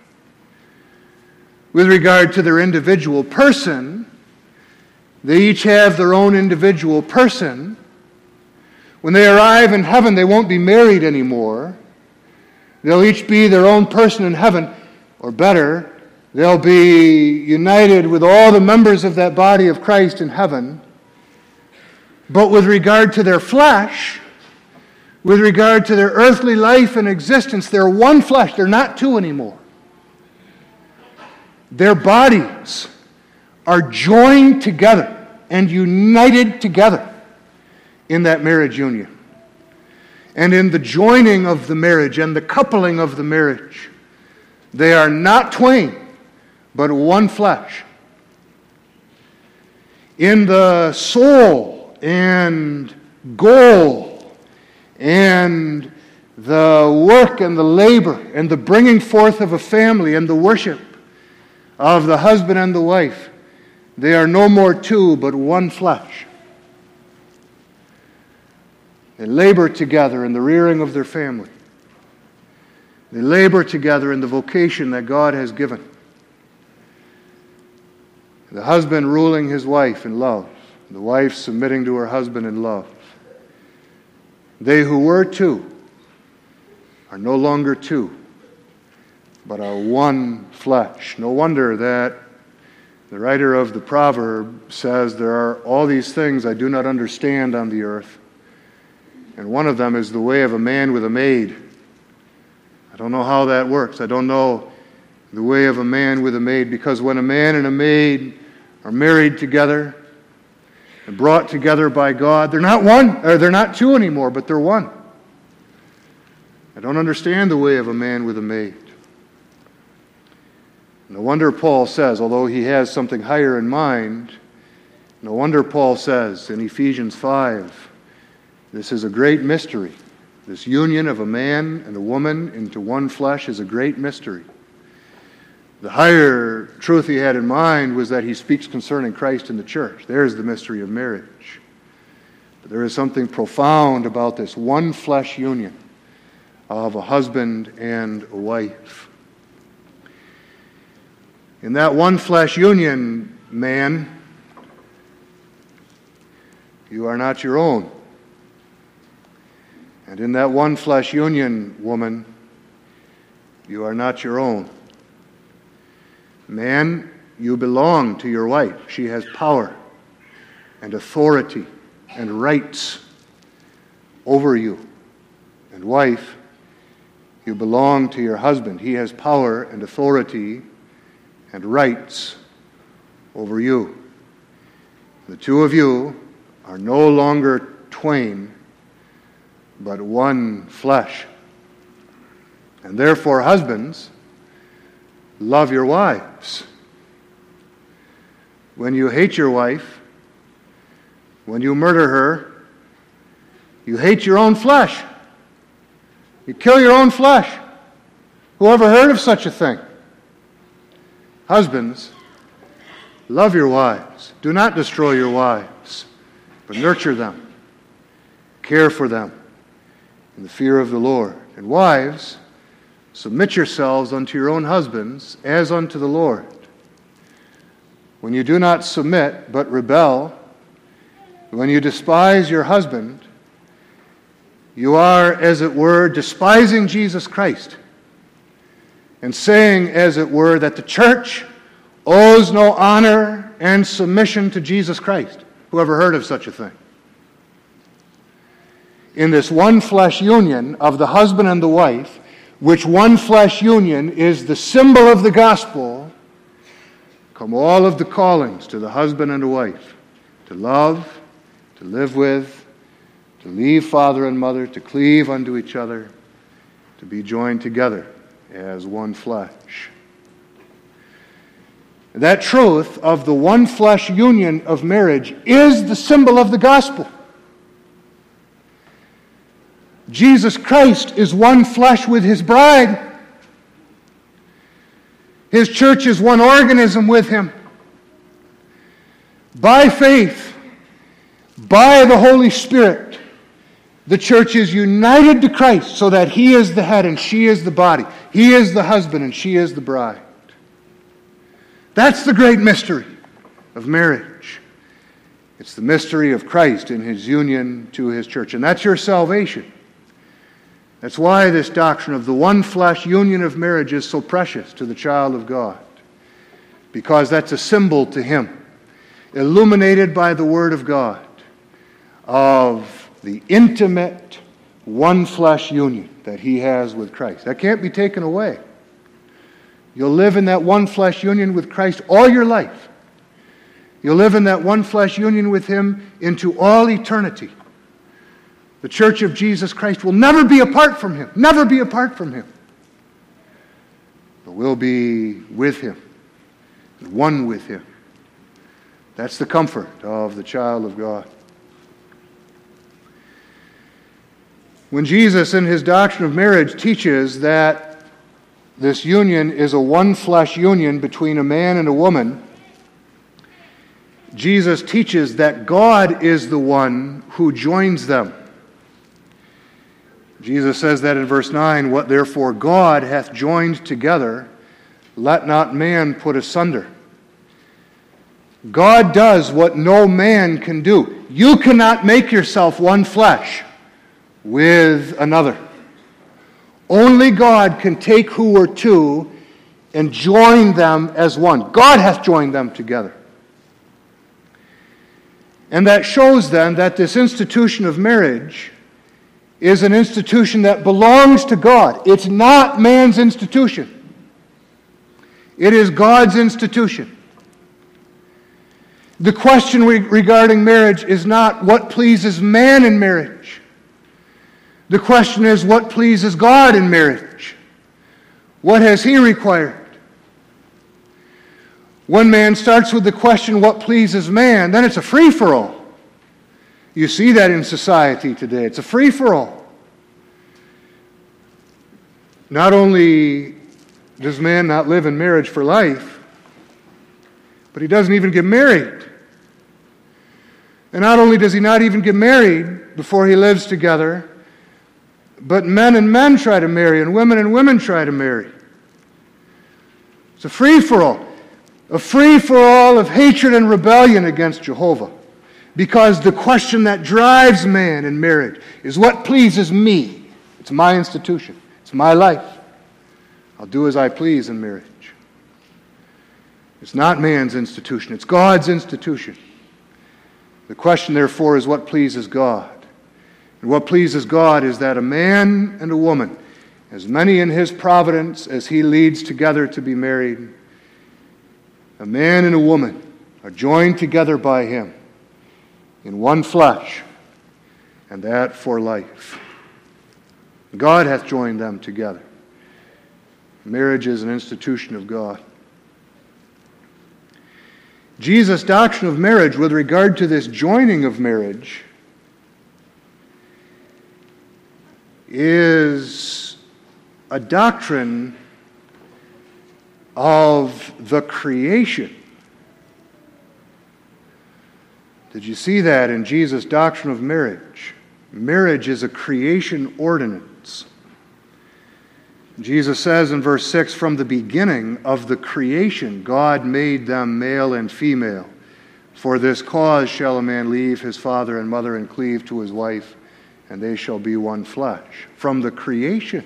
With regard to their individual person, they each have their own individual person. When they arrive in heaven, they won't be married anymore. They'll each be their own person in heaven, or better, they'll be united with all the members of that body of Christ in heaven. But with regard to their flesh, with regard to their earthly life and existence, they're one flesh. They're not two anymore. Their bodies are joined together and united together in that marriage union. and in the joining of the marriage and the coupling of the marriage. They are not twain, but one flesh. In the soul and goal and the work and the labor and the bringing forth of a family and the worship of the husband and the wife, they are no more two, but one flesh. They labor together in the rearing of their family. They labor together in the vocation that God has given. The husband ruling his wife in love, the wife submitting to her husband in love. They who were two are no longer two, but are one flesh. No wonder that the writer of the proverb says, there are all these things I do not understand on the earth, and one of them is the way of a man with a maid. I don't know how that works. I don't know the way of a man with a maid, because when a man and a maid are married together and brought together by God, they're not one, or they're not two anymore, but they're one. I don't understand the way of a man with a maid. No wonder Paul says, although he has something higher in mind, no wonder Paul says in Ephesians 5, this is a great mystery. This union of a man and a woman into one flesh is a great mystery. The higher truth he had in mind was that he speaks concerning Christ and the church. There's the mystery of marriage. But there is something profound about this one flesh union of a husband and a wife. In that one flesh union, man, you are not your own. And in that one flesh union, woman, you are not your own. Man, you belong to your wife. She has power and authority and rights over you. And wife, you belong to your husband. He has power and authority and rights over you. The two of you are no longer twain, but one flesh. And therefore, husbands, love your wives. When you hate your wife, when you murder her, you hate your own flesh. You kill your own flesh. Who ever heard of such a thing? Husbands, love your wives. Do not destroy your wives, but nurture them. Care for them in the fear of the Lord. And wives, submit yourselves unto your own husbands as unto the Lord. When you do not submit, but rebel, when you despise your husband, you are, as it were, despising Jesus Christ and saying, as it were, that the church owes no honor and submission to Jesus Christ. Who ever heard of such a thing? In this one flesh union of the husband and the wife, which one flesh union is the symbol of the gospel, come all of the callings to the husband and the wife, to love, to live with, to leave father and mother, to cleave unto each other, to be joined together as one flesh. That truth of the one flesh union of marriage is the symbol of the gospel. Jesus Christ is one flesh with his bride. His church is one organism with him. By faith, by the Holy Spirit, the church is united to Christ so that he is the head and she is the body. He is the husband and she is the bride. That's the great mystery of marriage. It's the mystery of Christ in his union to his church. And that's your salvation. That's why this doctrine of the one flesh union of marriage is so precious to the child of God. Because that's a symbol to him, illuminated by the Word of God, of the intimate one flesh union that he has with Christ. That can't be taken away. You'll live in that one flesh union with Christ all your life. You'll live in that one flesh union with him into all eternity. The church of Jesus Christ will never be apart from Him. Never be apart from Him. But we'll be with Him. One with Him. That's the comfort of the child of God. When Jesus, in His doctrine of marriage, teaches that this union is a one-flesh union between a man and a woman, Jesus teaches that God is the one who joins them. Jesus says that in verse 9, "What therefore God hath joined together, let not man put asunder." God does what no man can do. You cannot make yourself one flesh with another. Only God can take who are two and join them as one. God hath joined them together. And that shows then that this institution of marriage is an institution that belongs to God. It's not man's institution. It is God's institution. The question regarding marriage is not what pleases man in marriage. The question is what pleases God in marriage. What has He required? When man starts with the question, what pleases man, then it's a free-for-all. You see that in society today. It's a free-for-all. Not only does man not live in marriage for life, but he doesn't even get married. And not only does he not even get married before he lives together, but men and men try to marry, and women try to marry. It's a free-for-all. A free-for-all of hatred and rebellion against Jehovah. Because the question that drives man in marriage is what pleases me. It's my institution. It's my life. I'll do as I please in marriage. It's not man's institution. It's God's institution. The question, therefore, is what pleases God. And what pleases God is that a man and a woman, as many in His providence as He leads together to be married, a man and a woman are joined together by Him in one flesh, and that for life. God hath joined them together. Marriage is an institution of God. Jesus' doctrine of marriage with regard to this joining of marriage is a doctrine of the creation. Did you see that in Jesus' doctrine of marriage? Marriage is a creation ordinance. Jesus says in verse 6, "From the beginning of the creation, God made them male and female. For this cause shall a man leave his father and mother and cleave to his wife, and they shall be one flesh." From the creation.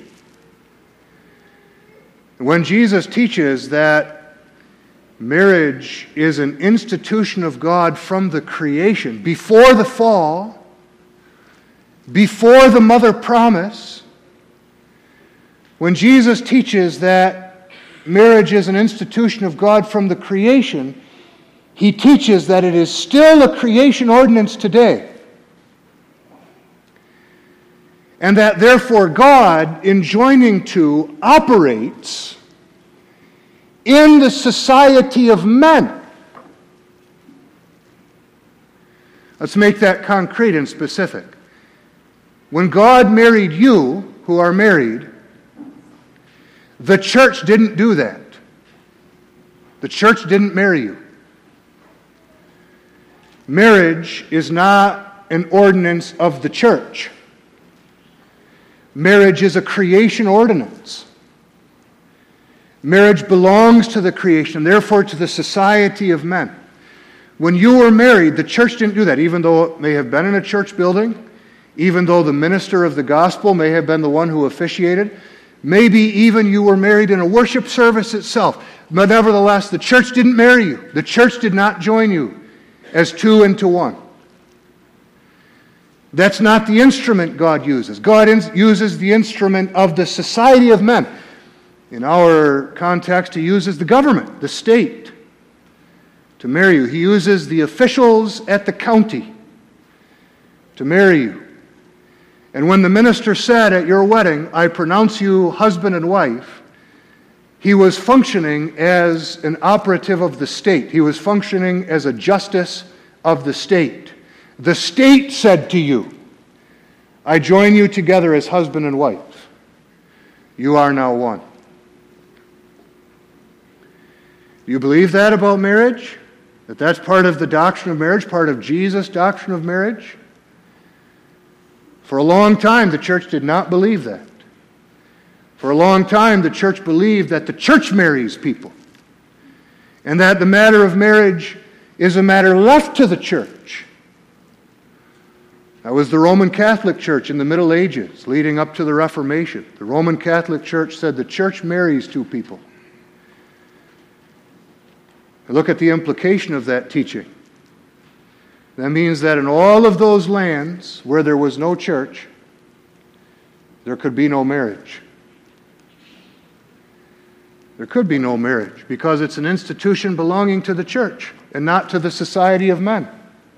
When Jesus teaches that marriage is an institution of God from the creation, before the fall, before the mother promise, when Jesus teaches that marriage is an institution of God from the creation, He teaches that it is still a creation ordinance today. And that therefore God, in joining two, operates in the society of men. Let's make that concrete and specific. When God married you, who are married, the church didn't do that. The church didn't marry you. Marriage is not an ordinance of the church. Marriage is a creation ordinance. Marriage belongs to the creation, therefore to the society of men. When you were married, the church didn't do that, even though it may have been in a church building, even though the minister of the gospel may have been the one who officiated, maybe even you were married in a worship service itself. But nevertheless, the church didn't marry you. The church did not join you as two into one. That's not the instrument God uses. God uses the instrument of the society of men. In our context, He uses the government, the state, to marry you. He uses the officials at the county to marry you. And when the minister said at your wedding, "I pronounce you husband and wife," he was functioning as an operative of the state. He was functioning as a justice of the state. The state said to you, "I join you together as husband and wife. You are now one." Do you believe that about marriage? That that's part of the doctrine of marriage, part of Jesus' doctrine of marriage? For a long time, the church did not believe that. For a long time, the church believed that the church marries people, and that the matter of marriage is a matter left to the church. That was the Roman Catholic Church in the Middle Ages, leading up to the Reformation. The Roman Catholic Church said the church marries two people. And look at the implication of that teaching. That means that in all of those lands where there was no church, there could be no marriage. There could be no marriage because it's an institution belonging to the church and not to the society of men.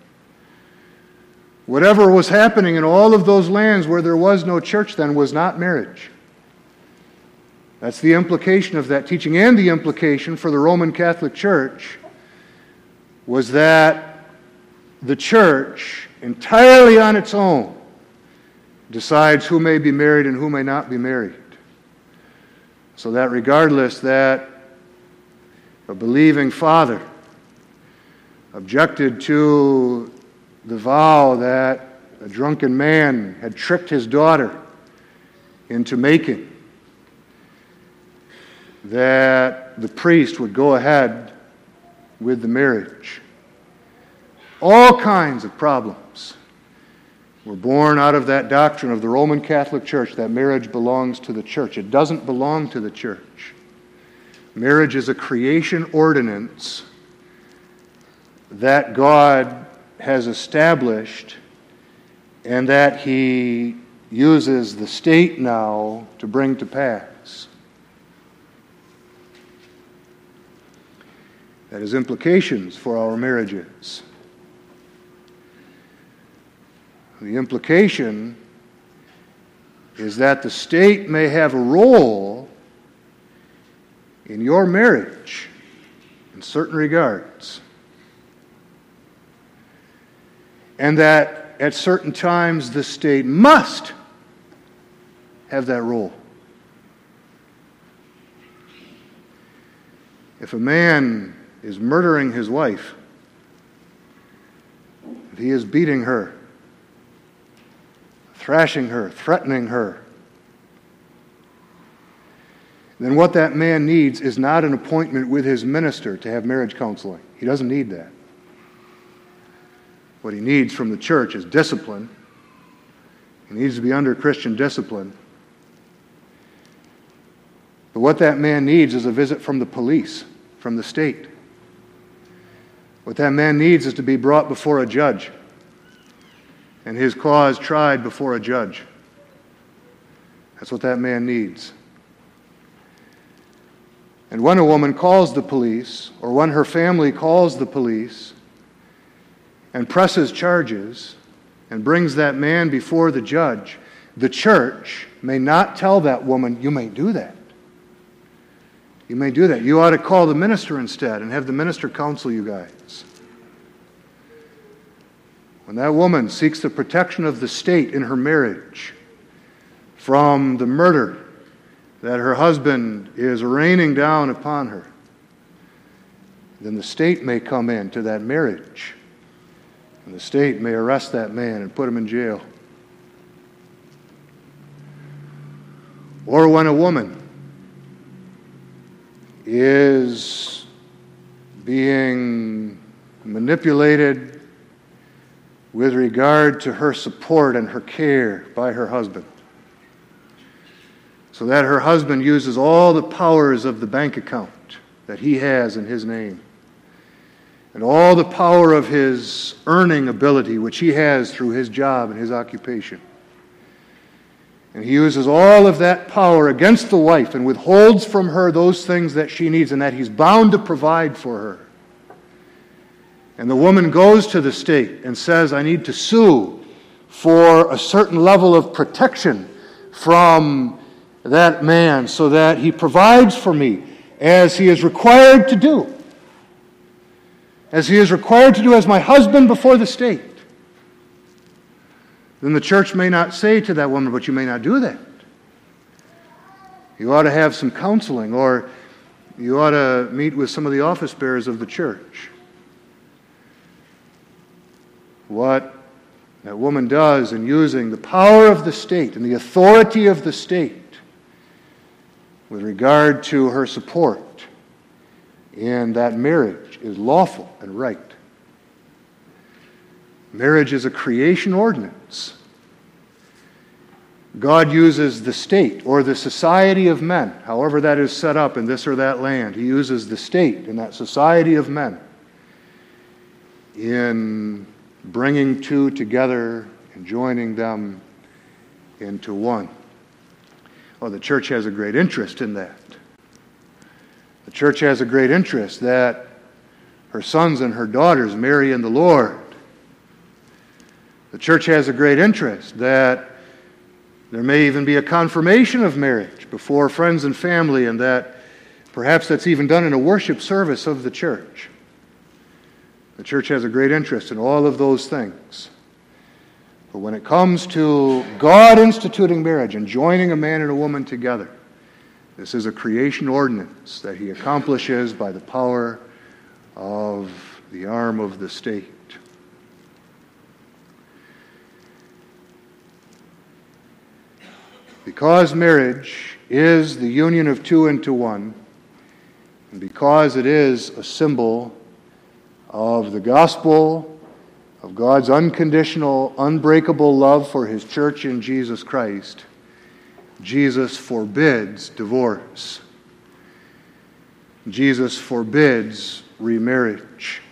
Whatever was happening in all of those lands where there was no church then was not marriage. That's the implication of that teaching. And the implication for the Roman Catholic Church was that the church, entirely on its own, decides who may be married and who may not be married. So that regardless that a believing father objected to the vow that a drunken man had tricked his daughter into making, that the priest would go ahead with the marriage. All kinds of problems were born out of that doctrine of the Roman Catholic Church that marriage belongs to the church. It doesn't belong to the church. Marriage is a creation ordinance that God has established and that He uses the state now to bring to pass. That has implications for our marriages. The implication is that the state may have a role in your marriage in certain regards, and that at certain times the state must have that role. If a man is murdering his wife, if he is beating her, thrashing her, threatening her, then what that man needs is not an appointment with his minister to have marriage counseling. He doesn't need that. What he needs from the church is discipline. He needs to be under Christian discipline. But what that man needs is a visit from the police, from the state. What that man needs is to be brought before a judge and his cause tried before a judge. That's what that man needs. And when a woman calls the police, or when her family calls the police and presses charges and brings that man before the judge, the church may not tell that woman, "You may do that. You may do that. You ought to call the minister instead and have the minister counsel you guys." When that woman seeks the protection of the state in her marriage from the murder that her husband is raining down upon her, then the state may come into that marriage, and the state may arrest that man and put him in jail. Or when a woman is being manipulated with regard to her support and her care by her husband, so that her husband uses all the powers of the bank account that he has in his name, and all the power of his earning ability, which he has through his job and his occupation. And he uses all of that power against the wife and withholds from her those things that she needs and that he's bound to provide for her. And the woman goes to the state and says, "I need to sue for a certain level of protection from that man so that he provides for me as he is required to do. As he is required to do as my husband before the state. Then the church may not say to that woman, but you may not do that. You ought to have some counseling, or you ought to meet with some of the office bearers of the church. What that woman does in using the power of the state and the authority of the state with regard to her support in that marriage is lawful and right. Marriage is a creation ordinance. God uses the state or the society of men, however that is set up in this or that land. He uses the state and that society of men in bringing two together and joining them into one. Well, the church has a great interest in that. The church has a great interest that her sons and her daughters marry in the Lord. The church has a great interest that there may even be a confirmation of marriage before friends and family, and that perhaps that's even done in a worship service of the church. The church has a great interest in all of those things. But when it comes to God instituting marriage and joining a man and a woman together, this is a creation ordinance that he accomplishes by the power of the arm of the state. Because marriage is the union of two into one, and because it is a symbol of the gospel of God's unconditional, unbreakable love for his church in Jesus Christ, Jesus forbids divorce. Jesus forbids remarriage.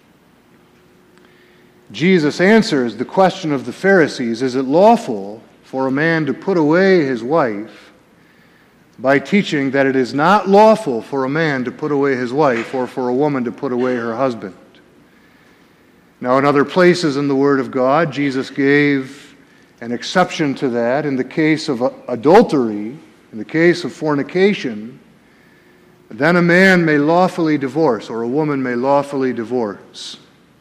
Jesus answers the question of the Pharisees, is it lawful for a man to put away his wife, by teaching that it is not lawful for a man to put away his wife or for a woman to put away her husband. Now, in other places in the Word of God, Jesus gave an exception to that. In the case of adultery, in the case of fornication, then a man may lawfully divorce, or a woman may lawfully divorce.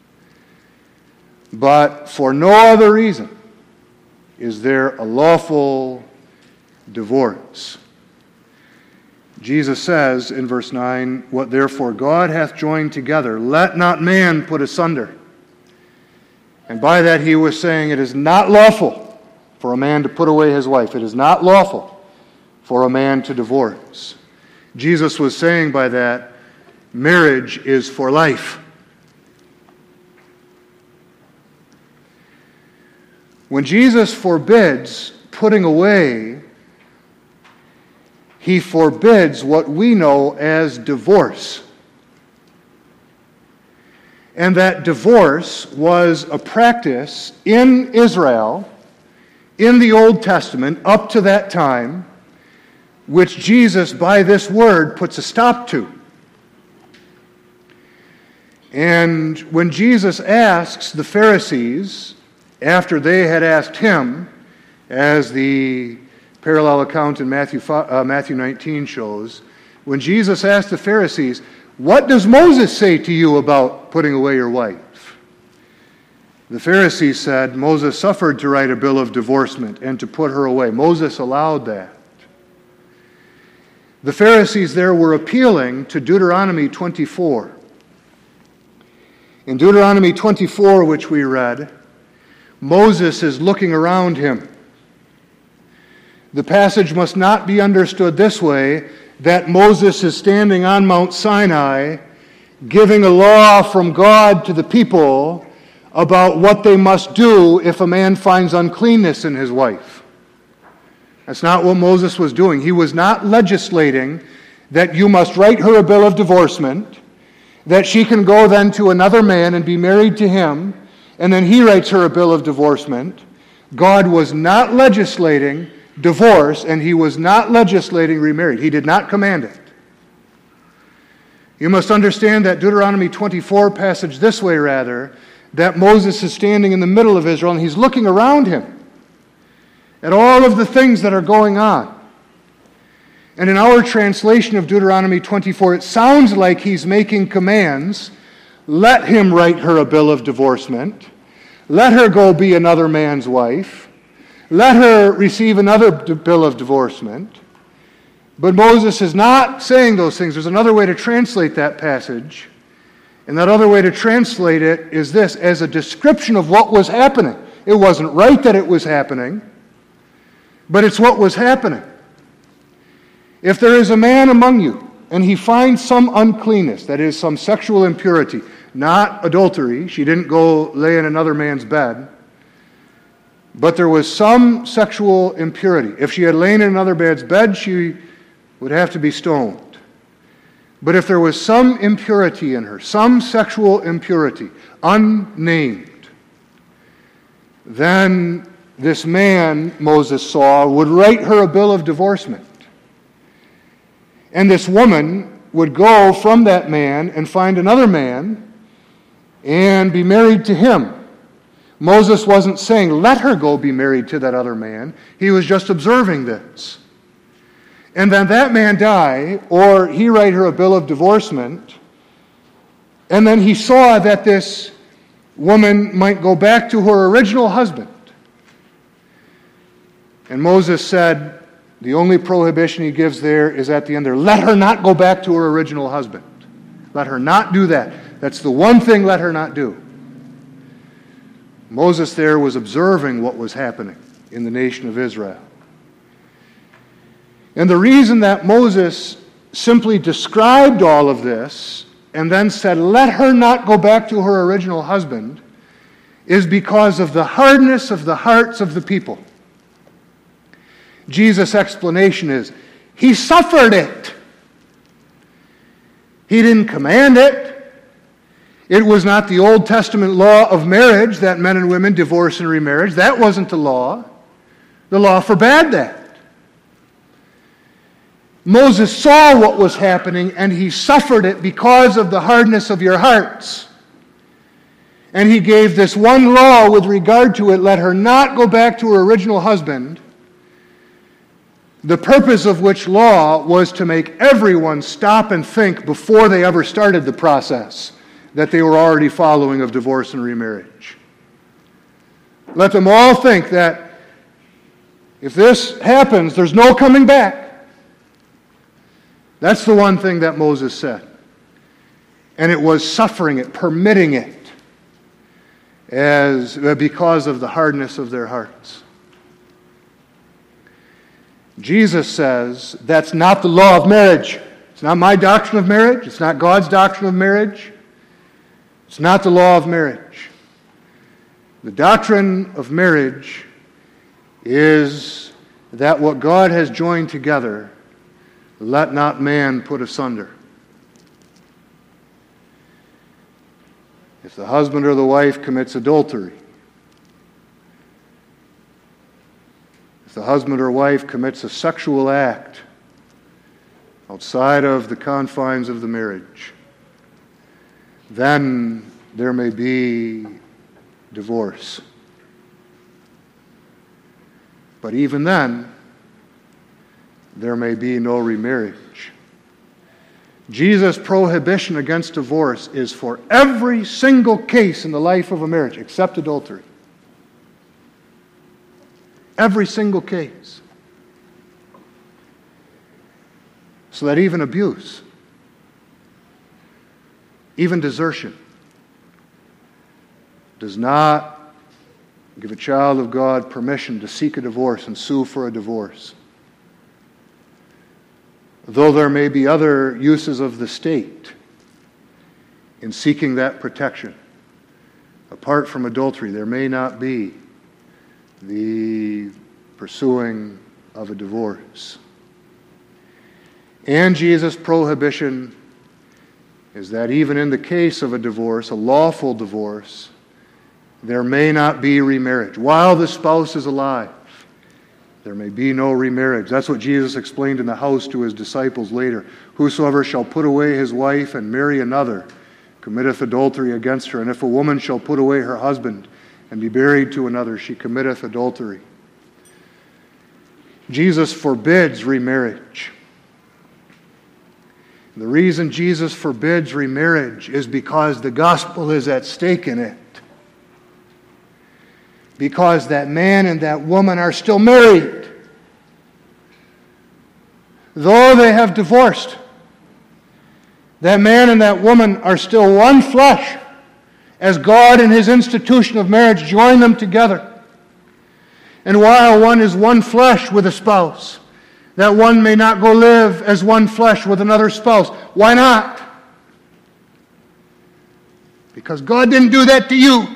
But for no other reason is there a lawful divorce. Jesus says in verse 9, "What therefore God hath joined together, let not man put asunder." And by that he was saying it is not lawful for a man to put away his wife. It is not lawful for a man to divorce. Jesus was saying by that, marriage is for life. When Jesus forbids putting away, he forbids what we know as divorce. And that divorce was a practice in Israel, in the Old Testament, up to that time, which Jesus, by this word, puts a stop to. And when Jesus asks the Pharisees, after they had asked him, as the parallel account in Matthew 19 shows, when Jesus asked the Pharisees, "What does Moses say to you about putting away your wife?" The Pharisees said, "Moses suffered to write a bill of divorcement and to put her away." Moses allowed that. The Pharisees there were appealing to Deuteronomy 24. In Deuteronomy 24, which we read, Moses is looking around him. The passage must not be understood this way, that Moses is standing on Mount Sinai, giving a law from God to the people about what they must do if a man finds uncleanness in his wife. That's not what Moses was doing. He was not legislating that you must write her a bill of divorcement, that she can go then to another man and be married to him, and then he writes her a bill of divorcement. God was not legislating divorce, and he was not legislating remarriage. He did not command it. You must understand that Deuteronomy 24 passage this way, rather, that Moses is standing in the middle of Israel and he's looking around him at all of the things that are going on. And in our translation of Deuteronomy 24, it sounds like he's making commands. Let him write her a bill of divorcement. Let her go be another man's wife. Let her receive another bill of divorcement. But Moses is not saying those things. There's another way to translate that passage. And that other way to translate it is this, as a description of what was happening. It wasn't right that it was happening, but it's what was happening. If there is a man among you, and he finds some uncleanness, that is, some sexual impurity, not adultery, she didn't go lay in another man's bed, but there was some sexual impurity. If she had lain in another man's bed, she would have to be stoned. But if there was some impurity in her, some sexual impurity, unnamed, then this man, Moses saw, would write her a bill of divorcement. And this woman would go from that man and find another man and be married to him. Moses wasn't saying, let her go be married to that other man. He was just observing this. And then that man die, or he write her a bill of divorcement, and then he saw that this woman might go back to her original husband. And Moses said, the only prohibition he gives there is at the end there. Let her not go back to her original husband. Let her not do that. That's the one thing let her not do. Moses there was observing what was happening in the nation of Israel. And the reason that Moses simply described all of this and then said, let her not go back to her original husband, is because of the hardness of the hearts of the people. Jesus' explanation is, he suffered it. He didn't command it. It was not the Old Testament law of marriage that men and women divorce and remarriage. That wasn't the law. The law forbade that. Moses saw what was happening, and he suffered it because of the hardness of your hearts. And he gave this one law with regard to it, let her not go back to her original husband, the purpose of which law was to make everyone stop and think before they ever started the process that they were already following of divorce and remarriage. Let them all think that if this happens, there's no coming back. That's the one thing that Moses said. And it was suffering it, permitting it, because of the hardness of their hearts. Jesus says that's not the law of marriage. It's not my doctrine of marriage. It's not God's doctrine of marriage. It's not the law of marriage. The doctrine of marriage is that what God has joined together, let not man put asunder. If the husband or the wife commits adultery, if the husband or wife commits a sexual act outside of the confines of the marriage, then there may be divorce. But even then, there may be no remarriage. Jesus' prohibition against divorce is for every single case in the life of a marriage, except adultery. Every single case. So that even abuse, even desertion, does not give a child of God permission to seek a divorce and sue for a divorce. Though there may be other uses of the state in seeking that protection, apart from adultery, there may not be the pursuing of a divorce. And Jesus' prohibition is that even in the case of a divorce, a lawful divorce, there may not be remarriage. While the spouse is alive, there may be no remarriage. That's what Jesus explained in the house to his disciples later. Whosoever shall put away his wife and marry another committeth adultery against her. And if a woman shall put away her husband and be married to another, she committeth adultery. Jesus forbids remarriage. The reason Jesus forbids remarriage is because the gospel is at stake in it. Because that man and that woman are still married. Though they have divorced, that man and that woman are still one flesh, as God in His institution of marriage joined them together. And while one is one flesh with a spouse, that one may not go live as one flesh with another spouse. Why not? Because God didn't do that to you.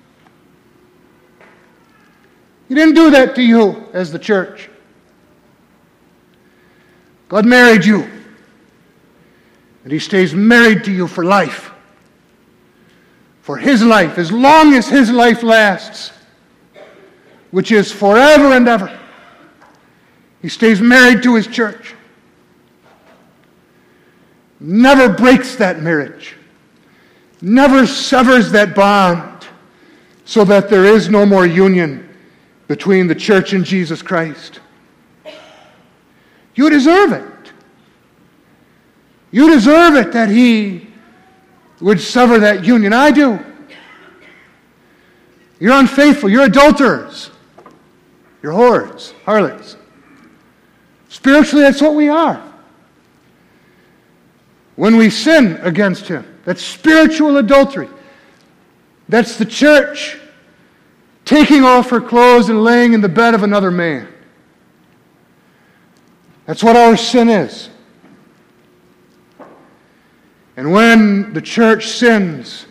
He didn't do that to you as the church. God married you. And He stays married to you for life. For His life, as long as His life lasts, which is forever and ever. He stays married to His church. Never breaks that marriage. Never severs that bond so that there is no more union between the church and Jesus Christ. You deserve it. You deserve it that He would sever that union. I do. You're unfaithful. You're adulterers. You're whores, harlots. Spiritually, that's what we are. When we sin against Him, that's spiritual adultery. That's the church taking off her clothes and laying in the bed of another man. That's what our sin is. And when the church sins,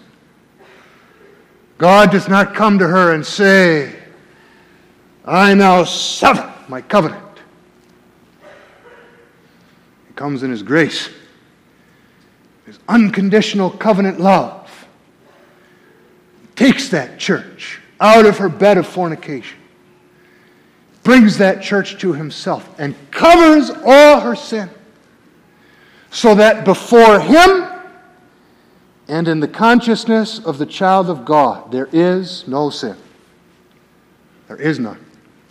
God does not come to her and say, I now sever my covenant. He comes in His grace, His unconditional covenant love. He takes that church out of her bed of fornication, brings that church to Himself, and covers all her sin, so that before Him and in the consciousness of the child of God, there is no sin. There is none.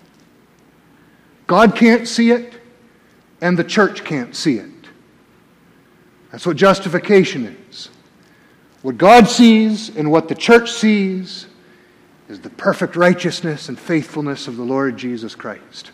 God can't see it, and the church can't see it. That's what justification is. What God sees and what the church sees is the perfect righteousness and faithfulness of the Lord Jesus Christ.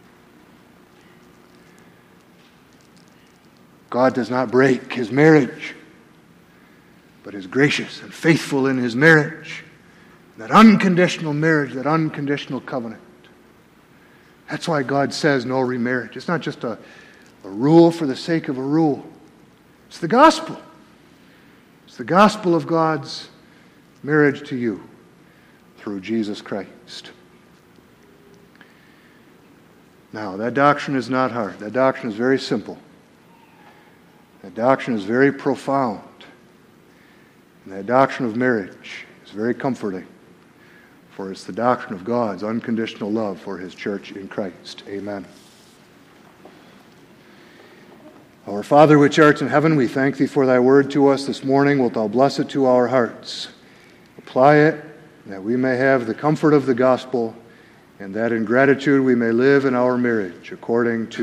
God does not break His marriage, but is gracious and faithful in His marriage. That unconditional marriage, that unconditional covenant. That's why God says no remarriage. It's not just a rule for the sake of a rule. It's the gospel. It's the gospel of God's marriage to you through Jesus Christ. Now, that doctrine is not hard. That doctrine is very simple. That doctrine is very profound. And that doctrine of marriage is very comforting. For it's the doctrine of God's unconditional love for His church in Christ. Amen. Our Father which art in heaven, we thank Thee for Thy word to us this morning. Wilt Thou bless it to our hearts. Apply it, that we may have the comfort of the gospel, and that in gratitude we may live in our marriage according to